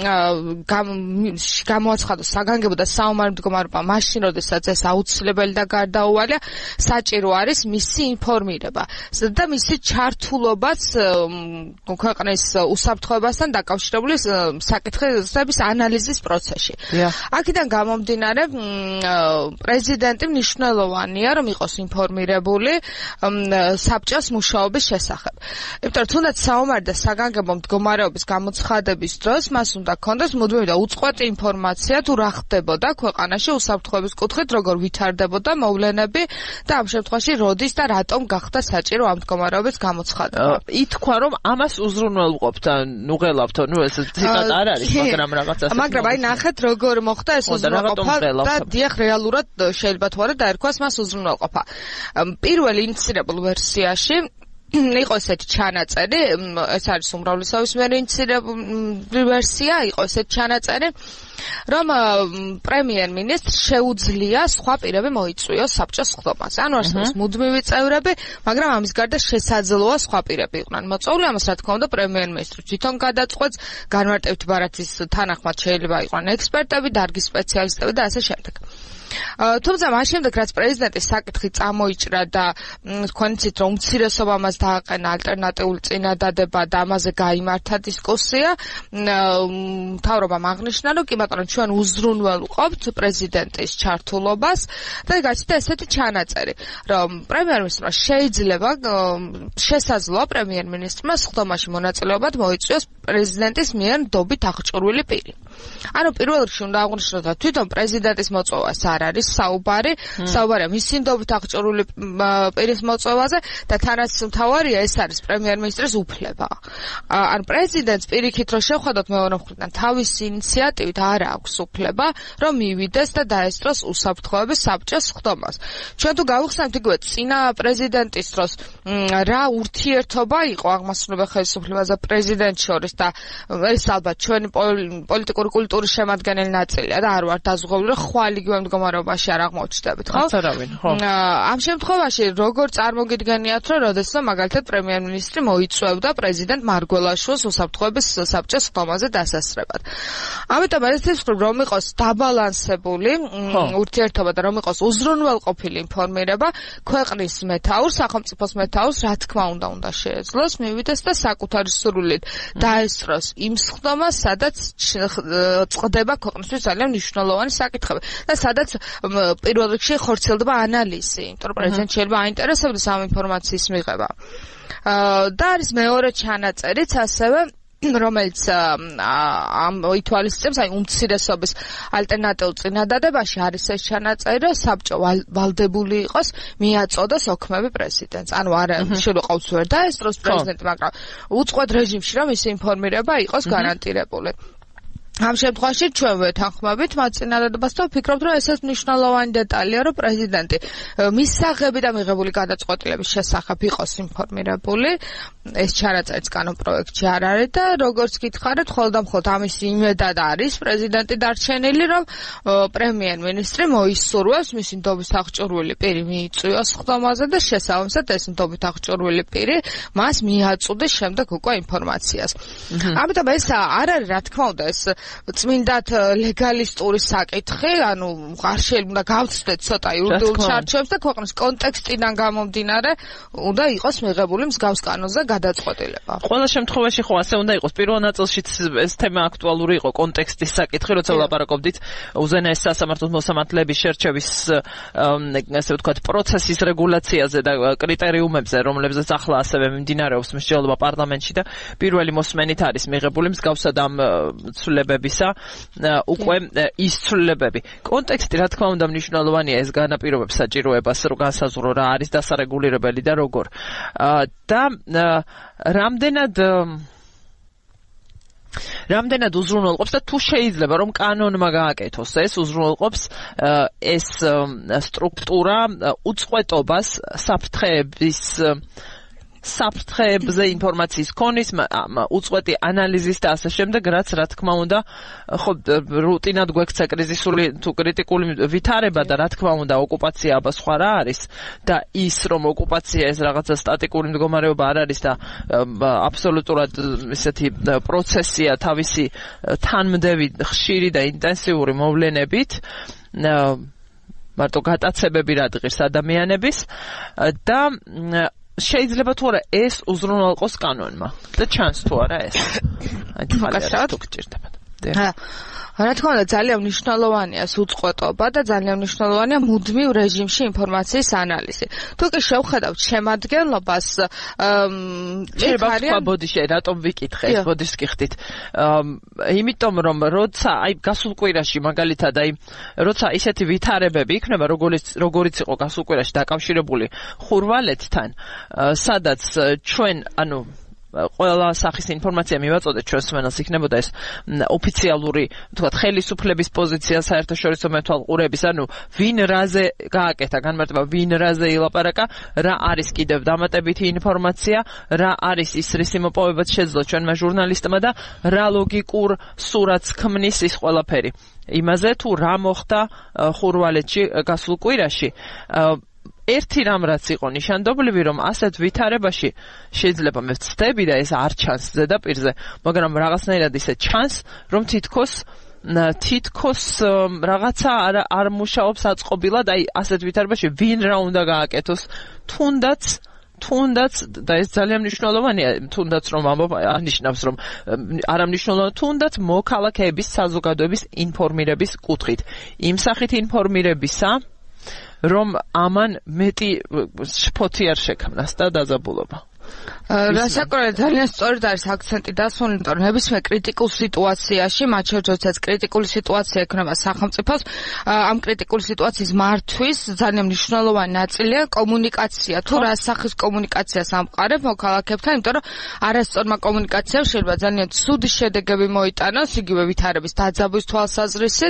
გამოაცხადოს საგანგებო და საომარი მდგომარეობა მაშინ, როდესაც ეს აუცილებელი და გარდაუვალია, საჭირო არის მისი ინფორმირება და მისი ჩართულობაც ქვეყნის უსაფრთხოებასთან დაკავშირებული საკითხების ანალიზის პროცესში. აქედან გამომდინარე, პრეზიდენტი მნიშვნელოვანია, რომ იყოს ინფორმირებული საბჭოს მუშაობის შესახებ. იმიტომ რომ თუნდაც საომარი და საგანგებო მდგომარეობის გამოცხადების დროს მას უნდა ქონდეს მუდმივი და უწყვეტი ინფორმაცია თუ რა ხდებოდა ქვეყანაში უსაფრთხოების კუთხით, როგორ ვითარდებოდა მოვლენები და ამ შემთხვევაში როდის და რატომ გახდა საჭირო ამ მდგომარეობის გამოცხადება. ითქვა რომ ამას უზრუნველყოფთ, ნუღელავთ, ნუ ეს ციტატა არ არის, მაგრამ რაღაცა. მაგრამ აი ნახეთ როგორ მოხდა ეს უზრუნველყოფა და დიახ რეალურად შეიძლება თუ არა დაერქვას მას უზრუნველყოფა. პირველ ინიცირებულ ვერსიაში იყო ესეთი ჩანაწერი, ეს არის უმრავლესობის მიერ ინიცირებული ვერსია, იყო ესეთი ჩანაწერი, რომ პრემიერ-მინისტრს შეუძლია სხვა პირები მოიწვიოს საბჭოს ხდომაზე. ანუ არსებობს მუდმივი წევრები, მაგრამ ამის გარდა შესაძლოა სხვა პირები იყვნენ მოწვეული. ამას რა თქმა უნდა პრემიერ-მინისტრი თვითონ გადაწყვეტს, განმარტებითი ბარათის თანახმად შეიძლება იყვნენ ექსპერტები, დარგის სპეციალისტები და ასე შემდეგ. თუმცა მას შემდეგ რაც პრეზიდენტის საკითხი წამოიჭრა და თქვენიცით რომ უმცირესობა მას დააყენა ალტერნატიული წინადადება და ამაზე გაიმართა დისკუსია, მთავრობამ აღნიშნა, რომ კი ბატონო ჩვენ უზრუნველყოფთ პრეზიდენტის ჩართულობას და გაჩნდა ესეთი ჩანაწერი, რომ პრემიერ-მინისტრმა შეიძლება შესაძლოა პრემიერ-მინისტრმა სხდომაში მონაწილეობად მოიწვიოს პრეზიდენტის მიერ ნდობით აღჭურვილი პირი. ანუ პირველ რიგში უნდა აღვნიშნოთ, რომ თვითონ პრეზიდენტის მოწვევას არ არის საუბარი, საუბარია მისი ნდობით აღჭურვილი პირის მოწვევაზე და თანაც მთავარია ეს არის პრემიერ-მინისტრის უფლება. ან პრეზიდენტს პირიქით რომ შევხედოთ მეორე მხრიდან თავისი ინიციატივით არ აქვს უფლება რომ მივიდეს და დაესწროს უსაფრთხოების საბჭოს ხდომას. ჩვენ თუ გავიხსენებთ იგივე წინა პრეზიდენტის დროს რა ურთიერთობა იყო აღმასრულებელ ხელისუფლებასა და პრეზიდენტს შორის და ეს ალბათ ჩვენი პოლიტიკური კულტურის შემადგენელი ნაწილია და არ ვარ დაზღვეული რომ ხვალ იგივე მდგომარეობაში არ აღმოჩნდებით, ხო? არავინ, ხო. ამ შემთხვევაში როგორ წარმოგიდგენიათ რომ როდესაც მაგალითად პრემიერ-მინისტრი მოიწვევდა პრეზიდენტ მარგველაშვილს უსაფრთხოების საბჭოს ხდომაზე დასასრებად. ამიტომ ეს რომ იყოს დაბალანსებული ურთიერთობა და რომ იყოს უზრუნველყოფილი ინფორმირება, ქვეყნის მეთაურს, სახელმწიფოს მეთაურს რა თქმა უნდა უნდა შეეძლოს მივიდეს და საკუთარი სურვილით დაესწროს იმ ხდომას, სადაც წყდება ქვეყნისთვის ძალიან მნიშვნელოვანი საკითხები და სადაც პირველ რიგში ხორციელდება ანალიზი, იმიტომ რომ პრეზიდენტს შეიძლება აინტერესებდეს ამ ინფორმაციის მიღება. და არის მეორე ჩანაწერიც ასევე რომელიც ამ ითვალისწინებს აი უმცირესობის ალტერნატიულ წინადადებაში არის ეს ჩანაწერი, რომ საბჭო ვალდებული იყოს მიაწოდოს ოქმები პრეზიდენტს. ანუ არა შეყავს ვერ დაესწროს პრეზიდენტი, მაგრამ უწყვეტ რეჟიმში რომ ის ინფორმირება იყოს გარანტირებული. ამ შემთხვევაში ჩვენ ვეთანხმებით მათ წინადადებას და ვფიქრობთ, რომ ესეც მნიშვნელოვანი დეტალია, რომ პრეზიდენტი მისაღები და მიღებული გადაწყვეტილების შესახებ იყოს ინფორმირებული. ეს ჩანაწერიც კანონპროექტში არ არის და როგორც გითხარით, ხოლმე და მხოლოდ ამის იმედად არის პრეზიდენტი დარჩენილი, რომ პრემიერ-მინისტრი მოისურვებს მისი ნდობის აღჭურვილი პირი მიიწვიოს ხდომაზე და შესაბამისად ეს ნდობით აღჭურვილი პირი მას მიაწუდეს შემდეგ უკვე ინფორმაციას. ამიტომ ეს არ არის, რა თქმა უნდა, ეს წმინდად ლეგალისტური საკითხი, ანუ არ შეიძლება გავცდეთ ცოტა იურიდიულ ჩარჩოებს და ქვეყნის კონტექსტიდან გამომდინარე უნდა იყოს მიღებული მსგავს კანონზე გადაწყვეტილება. ყველა შემთხვევაში ხო ასე უნდა იყოს. პირველ ნაწილშიც ეს თემა აქტუალური იყო, კონტექსტის საკითხი, როცა ვლაპარაკობდით უზენაეს სასამართლოს მოსამართლეების შერჩევის ასე ვთქვათ პროცესის რეგულაციაზე და კრიტერიუმებზე, რომლებზეც ახლა ასევე მიმდინარეობს მსჯელობა პარლამენტში და პირველი მოსმენით არის მიღებული მსგავსად ამ ცვლილებებისა უკვე ის ცვლილებები. კონტექსტი რა თქმა უნდა მნიშვნელოვანია, ეს განაპირობებს საჭიროებას, რომ განსაზღვრო რა არის დასარეგულირებელი და როგორ. და რამდენად რამდენად უზრუნველყოფს და თუ შეიძლება რომ კანონმა გააკეთოს ეს უზრუნველყოფს ეს სტრუქტურა უწყვეტობას საფრთხეების საფრთხეებზე ინფორმაციის ქონის, უწყვეტი ანალიზის და ასე შემდეგ, რაც რა თქმა უნდა, ხო რუტინად გვექცა კრიზისული თუ კრიტიკული ვითარება და რა თქმა უნდა, ოკუპაცია აბა სხვა რა არის და ის რომ ოკუპაცია ეს რაღაცა სტატიკური მდგომარეობა არ არის და აბსოლუტურად ისეთი პროცესია თავისი თანმდევი, ხშირი და ინტენსიური მოვლენებით მარტო გატაცებები რადგეს ადამიანების და შეიძლება თუ არა ეს უზრუნველყოს კანონმა და ჩანს თუ არა ეს. აი თვალე თუ გჭირდებათ. რა თქმა უნდა ძალიან მნიშვნელოვანია უწყვეტობა და ძალიან მნიშვნელოვანია მუდმივ რეჟიმში ინფორმაციის ანალიზი. თუ კი შევხედავთ შემადგენლობას, შეიძლება თქვა ბოდიში, რატომ ვიკითხე ეს ბოდიშს გიხდით. იმიტომ რომ როცა აი გასულ კვირაში მაგალითად აი როცა ისეთი ვითარებები იქნება, როგორც როგორც იყო გასულ კვირაში დაკავშირებული ხურვალეთთან, სადაც ჩვენ ანუ ყველა სახის ინფორმაცია მივაწოდეთ ჩვენს მენელს იქნებოდა ეს ოფიციალური თქვათ ხელისუფლების პოზიცია საერთაშორისო მეთვალყურების ანუ ვინ რაზე გააკეთა განმარტება ვინ რაზე ილაპარაკა რა არის კიდევ დამატებითი ინფორმაცია რა არის ის რისი მოპოვებაც შეძლო ჩვენმა ჟურნალისტმა და რა ლოგიკურ სურათს ქმნის ის ყველაფერი იმაზე თუ რა მოხდა ხურვალეთში გასულ კვირაში ერთი რამ რაც იყო ნიშანდობლივი რომ ასეთ ვითარებაში შეიძლება მე ვწდები და ეს არ ჩანს ზედაპირზე მაგრამ რაღაცნაირად ისე ჩანს რომ თითქოს თითქოს რაღაცა არ არ მუშაობს აწყობილად აი ასეთ ვითარებაში ვინ რა უნდა გააკეთოს თუნდაც თუნდაც და ეს ძალიან მნიშვნელოვანია თუნდაც რომ ამბობ ანიშნავს რომ არ ამნიშნულოვანია თუნდაც მოქალაქეების საზოგადოების ინფორმირების კუთხით იმ სახით ინფორმირებისა რომ ამან მეტი შფოთი არ შექმნას და დაძაბულობა. რასაკვირველია ძალიან სწორად არის აქცენტი დასმული, იმიტომ რომ ნებისმიერ კრიტიკულ სიტუაციაში, მათ შორის როდესაც კრიტიკული სიტუაცია ექნება სახელმწიფოს, ამ კრიტიკული სიტუაციის მართვის ძალიან მნიშვნელოვანი ნაწილია კომუნიკაცია. თუ რა სახის კომუნიკაციას ამყარებ მოქალაქეებთან, იმიტომ რომ არასწორმა კომუნიკაციამ შეიძლება ძალიან ცუდი შედეგები მოიტანოს, იგივე ვითარების დაძაბვის თვალსაზრისით.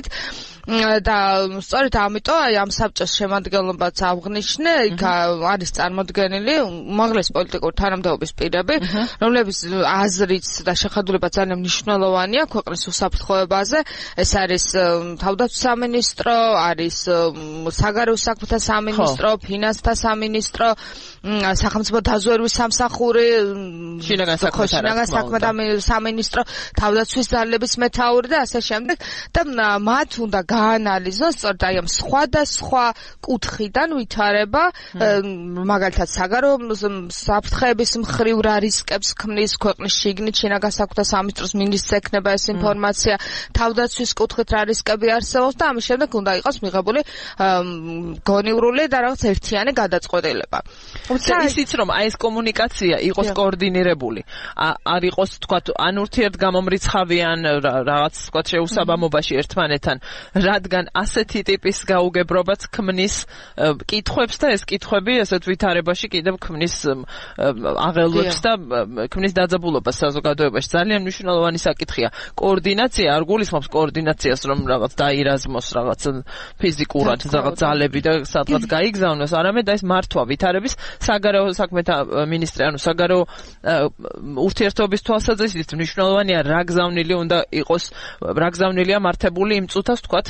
და სწორედ ამიტომ აი ამ საბჭოს შემადგენლობაც აღნიშნე, იქ არის წარმოდგენილი უმაღლესი პოლიტიკური თანამდებობის პირები, რომლების აზრიც და შეხედულება ძალიან მნიშვნელოვანია ქვეყნის უსაფრთხოებაზე. ეს არის თავდაცვის სამინისტრო, არის საგარეო საქმეთა სამინისტრო, ფინანსთა სამინისტრო, სახელმწიფო დაზვერვის სამსახური, შინაგან საქმეთა სამინისტრო, თავდაცვის ძალების მეთაური და ასე შემდეგ და მათ უნდა გაანალიზოს სწორედ აი ამ სხვადასხვა კუთხიდან ვითარება, მაგალითად საგარეო საფრთხეების მხრივ რა რისკებს ქმნის ქვეყნის შიგნით შინაგან საქმეთა სამინისტროს მინისტრს ექნება ეს ინფორმაცია, თავდაცვის კუთხით რა რისკები არსებობს და ამის შემდეგ უნდა იყოს მიღებული გონივრული და რაღაც ერთიანი გადაწყვეტილება. ისიც რომ აი ეს კომუნიკაცია იყოს კოორდინირებული. არ იყოს თქვა ან ურთიერთგამომრიცხავიან რაღაც თქვა შეუსაბამობაში ერთმანეთთან, რადგან ასეთი ტიპის გაუგებრობაც ქმნის კითხვებს და ეს კითხვები ასეთ ვითარებაში კიდევ ქმნის აღელვებს და ქმნის დაძაბულობას საზოგადოებაში. ძალიან მნიშვნელოვანი საკითხია. კოორდინაცია არ გულისხმობს კოორდინაციას რომ რაღაც დაირაზმოს რაღაც ფიზიკურად რაღაც ძალები და სადღაც გაიგზავნოს, არამედ ეს მართვა ვითარების საგარეო საქმეთა მინისტრი, ანუ საგარეო ურთიერთობის თვალსაზრისით მნიშვნელოვანია რა გზავნილი უნდა იყოს, რა გზავნილია მართებული იმ წუთას თქვათ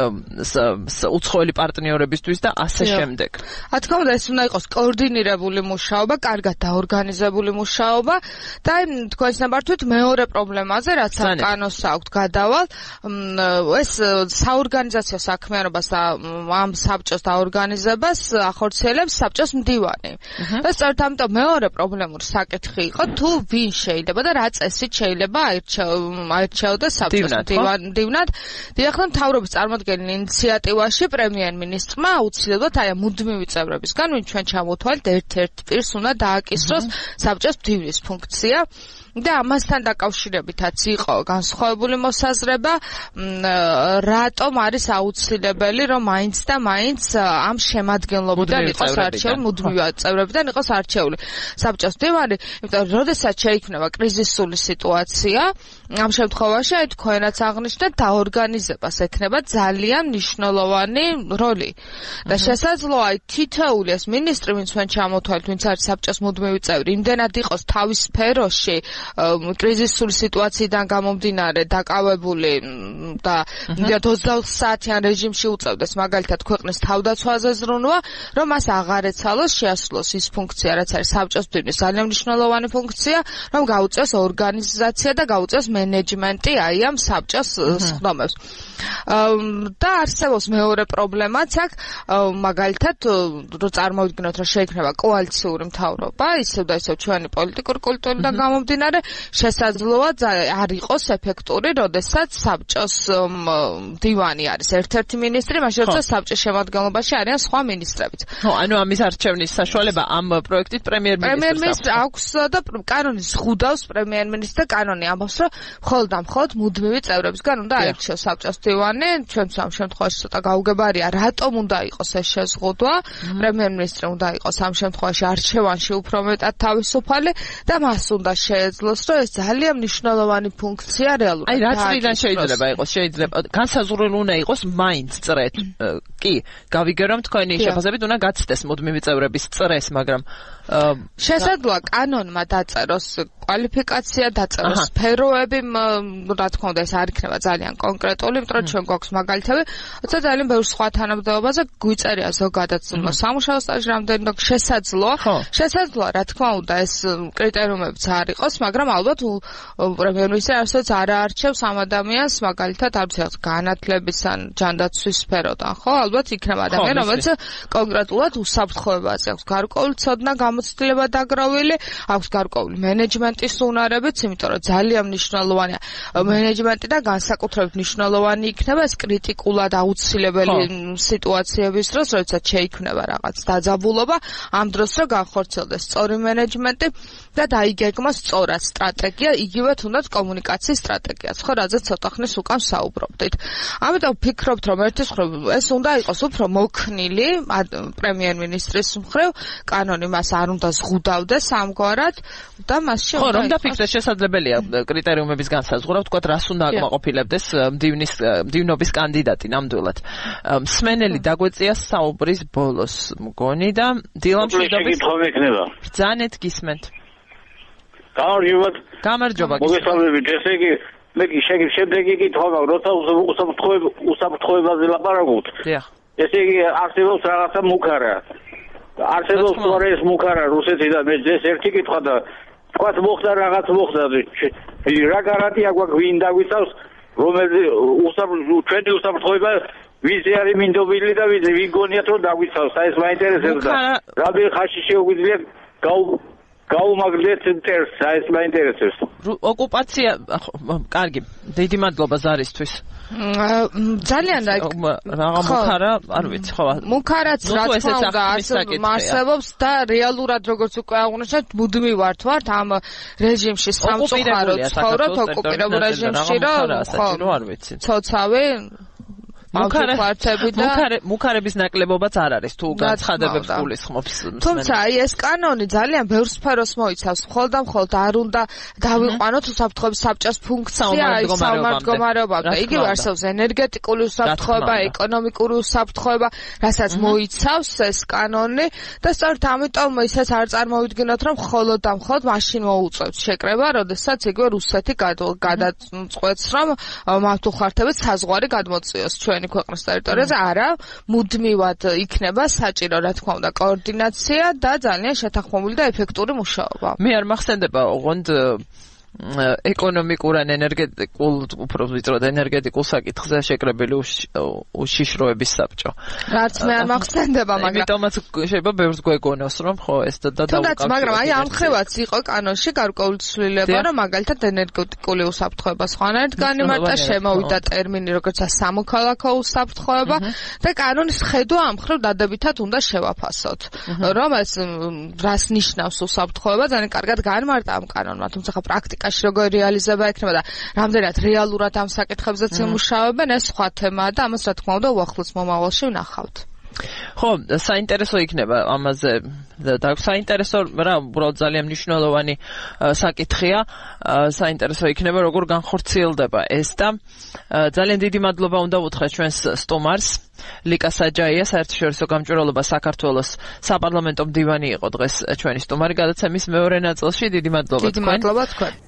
უცხოელი პარტნიორებისთვის და ასე შემდეგ. რა თქმა უნდა, ეს უნდა იყოს კოორდინირებული მუშაობა, კარგად დაორგანიზებული მუშაობა და თქვენს ნებართვით მეორე პრობლემაზე, რაც კანონს აქვთ გადავალ, ეს საორგანიზაციო საქმიანობას და ამ საბჭოს დაორგანიზებას ახორციელებს საბჭოს მდივანი. და სწორედ ამიტომ მეორე პრობლემური საკითხი იყო თუ ვინ შეიძლება და რა წესით შეიძლება აირჩეოდეს საბჭოს მდივნად. დიახ, და მთავრობის წარმოდგენილ ინიციატივაში პრემიერ-მინისტრმა აუცილებლად აი ამ მუდმივი წევრებისგან, ვინ ჩვენ ჩამოთვალეთ, ერთ-ერთ პირს უნდა დააკისროს საბჭოს მდივნის ფუნქცია. და ამასთან დაკავშირებითაც იყო განსხვავებული მოსაზრება, რატომ არის აუცილებელი, რომ მაინც და მაინც ამ შემადგენლობიდან იყოს არჩეული, მუდმივი წევრებიდან იყოს არჩეული საბჭოს მდივანი, იმიტომ რომ როდესაც შეიქმნება კრიზისული სიტუაცია, ამ შემთხვევაში აი თქვენაც აღნიშნეთ, დაორგანიზებას ექნება ძალიან მნიშვნელოვანი როლი. და შესაძლოა აი თითოეული ეს მინისტრი, ვინც ჩვენ ჩამოთვალეთ, ვინც არის საბჭოს მუდმივი წევრი, იმდენად იყოს თავის სფეროში კრიზისული სიტუაციიდან გამომდინარე დაკავებული და ოცდაოთხ საათიან რეჟიმში უწევდეს მაგალითად ქვეყნის თავდაცვაზე ზრუნვა, რომ მას აღარ ეცალოს შეასრულოს ის ფუნქცია, რაც არის საბჭოს მდივნის ძალიან მნიშვნელოვანი ფუნქცია, რომ გაუწევს ორგანიზაცია და გაუწევს მენეჯმენტი აი ამ საბჭოს სხდომებს. და არსებობს მეორე პრობლემაც აქ, მაგალითად, რომ წარმოვიდგინოთ, რომ შეიქმნება კოალიციური მთავრობა, ისევ და ისევ ჩვენი პოლიტიკური კულტურიდან გამომდინარე, შესაძლოა არ იყოს ეფექტური, როდესაც საბჭოს მდივანი არის ერთ-ერთი მინისტრი, მაშინ როდესაც საბჭოს შემადგენლობაში არიან სხვა მინისტრებიც. ხო, ანუ ამის არჩევნის საშუალება ამ პროექტით პრემიერ-მინისტრს პრემიერ-მინისტრს აქვს და კანონი ზღუდავს პრემიერ-მინისტრს და კანონი ამბობს, რომ მხოლოდ და მხოლოდ მუდმივი წევრებისგან უნდა აირჩიოს საბჭოს მდივანი. ჩვენც ამ შემთხვევაში ცოტა გაუგებარია, რატომ უნდა იყოს ეს შეზღუდვა. პრემიერ-მინისტრი უნდა იყოს ამ შემთხვევაში არჩევანში უფრო მეტად თავისუფალი და მას უნდა შეეძლოს, რომ ეს ძალიან მნიშვნელოვანი ფუნქცია რეალურად. აი, რა წრიდან შეიძლება იყოს? შეიძლება განსაზღვრული უნდა იყოს მაინც წრეთ. კი, გავიგე რომ თქვენი შეფასებით უნდა გაცდეს მუდმივი წევრების წრეს, მაგრამ შესაძლოა კანონმა დაწეროს კვალიფიკაცია, დაწეროს სფეროები, რა თქმა უნდა, ეს არ იქნება ძალიან კონკრეტული, იმიტომ რომ ჩვენ გვაქვს მაგალითები, როცა ძალიან ბევრ სხვა თანამდებობაზე გვიწერია ზოგადად სამუშაო სტაჟი რამდენი, შესაძლოა, შესაძლოა, რა თქმა უნდა, ეს კრიტერიუმებიც არ იყოს, მაგრამ ალბათ პრემიერ-მინისტრი არასოდეს არ აარჩევს ამ ადამიანს, მაგალითად, არ ვიცი, განათლების ან ჯანდაცვის სფეროდან, ხო? ალბათ იქნება ადამიანი, რომელიც კონკრეტულად უსაფრთხოებაზე აქვს გარკვეული ცოდნა, გამოცდილება დაგროვილი, აქვს გარკვეული მენეჯმენტის უნარებიც, იმიტომ რომ ძალიან მნიშვნელოვანია მენეჯმენტი და განსაკუთრებით მნიშვნელოვანი იქნება ეს კრიტიკულად აუცილებელი სიტუაციების დროს, როდესაც შეიქმნება რაღაც დაძაბულობა, ამ დროს რომ განხორციელდეს სწორი მენეჯმენტი და დაიგეგმოს სწორად სტრატეგია, იგივე თუნდაც კომუნიკაციის სტრატეგიაც, ხო, რაზეც ცოტა ხნის უკან საუბრობდით. ამიტომ ვფიქრობთ, რომ ერთის მხრივ ეს უნდა იყოს უფრო მოქნილი პრემიერ-მინისტრის მხრივ, კანონი მას არ უნდა ზღუდავდეს ამგვარად და მასში ხო, რომ დაფიქრდეს შესაძლებელია კრიტერიუმების განსაზღვრა, ვთქვათ, რას უნდა აკმაყოფილებდეს მდივნის მდივნობის კანდიდატი ნამდვილად. მსმენელი დაგვეწია საუბრის ბოლოს მგონი და დილამშვიდობის ბრძანეთ გისმენთ. გამარჯობა. გამარჯობა. მოგესალმებით, ესე იგი მე კი შემდეგი კითხვა მაქვს, როცა უსაფრთხოებაზე ლაპარაკობთ. დიახ. ესე იგი არსებობს რაღაცა მუქარა. არსებობს თორე ეს მუქარა რუსეთიდან მე ეს ერთი კითხვა და თქვათ მოხდა რაღაც მოხდა. რა გარანტია გვაქვს ვინ დაგვიცავს, რომელიც ჩვენი უსაფრთხოება ვიზი არის მინდობილი და ვიზი ვინ გონიათ რომ დაგვიცავს. აი ეს მაინტერესებს და რამე ხაში შეუგიძლია გაუ გაუმაგრდეთ ტერს, აი ეს მაინტერესებს. ოკუპაცია, კარგი, დიდი მადლობა ზარისთვის. ძალიან რაღა მუქარა, არ ვიცი, ხო. მუქარაც რა თქმა უნდა არსებობს და რეალურად როგორც უკვე აღნიშნეთ, მუდმივად ვართ ამ რეჟიმში სამწუხაროდ ცხოვრობთ ოკუპირებულ რეჟიმში, რომ არ ვიცი. ცოცავი მუქარები და მუქარების ნაკლებობაც არ არის თუ განცხადებებს გულისხმობს. თუმცა აი ეს კანონი ძალიან ბევრ სფეროს მოიცავს. მხოლოდ და მხოლოდ არ უნდა დავიყვანოთ უსაფრთხოების საბჭოს ფუნქცია აი საომარ-მდგომარეობამდე. იგი არსებობს ენერგეტიკული უსაფრთხოება, ეკონომიკური უსაფრთხოება, რასაც მოიცავს ეს კანონი და სწორედ ამიტომ ისეც არ წარმოვიდგინოთ, რომ მხოლოდ და მხოლოდ მაშინ მოუწევთ შეკრება, როდესაც იგივე რუსეთი გადაწყვეტს, რომ მართლმხარდებით საზღვარი გადმოწიოს ჩვენი ქვეყნის ტერიტორიაზე, არა, მუდმივად იქნება საჭირო, რა თქმა უნდა, კოორდინაცია და ძალიან შეთანხმებული და ეფექტური მუშაობა. მე არ მახსენდება, ოღონდ ეკონომიკურ ან ენერგეტიკულ, უფრო ვიწროდ ენერგეტიკულ საკითხზე შეკრებილი უშიშროების საბჭო. რაც მე არ მახსენდება, მაგრამ იმიტომაც შეიძლება ბევრს გვეგონოს, რომ ხო ეს და დავუკავშიროთ. მაგრამ აი ამ ხევაც იყო კანონში გარკვეული ცვლილება, რომ მაგალითად ენერგეტიკული უსაფრთხოება სხვანაირად განიმარტა, შემოვიდა ტერმინი როგორც სამოქალაქო უსაფრთხოება და კანონის ხედვა ამ ხრივ დადებითად უნდა შევაფასოთ. რომ ეს რას ნიშნავს უსაფრთხოება, ძალიან კარგად განმარტა ამ კანონმა, თუმცა ხა პრაქტიკა როგორ რეალიზება ექნება და რამდენად რეალურად ამ საკითხებზეც იმუშავებენ, ეს სხვა თემაა და ამას რა თქმა უნდა უახლოეს მომავალში ვნახავთ. ხო, საინტერესო იქნება ამაზე და საინტერესო რა, უბრალოდ ძალიან მნიშვნელოვანი საკითხია, საინტერესო იქნება როგორ განხორციელდება ეს და ძალიან დიდი მადლობა უნდა ვუთხრათ ჩვენს სტუმარს ლიკა საჯაია, საერთაშორისო გამჭვირვალობა საქართველოს საპარლამენტო მდივანი იყო დღეს ჩვენი სტუმარი გადაცემის მეორე ნაწილში. დიდი მადლობა თქვენ. დიდი მადლობა თქვენ.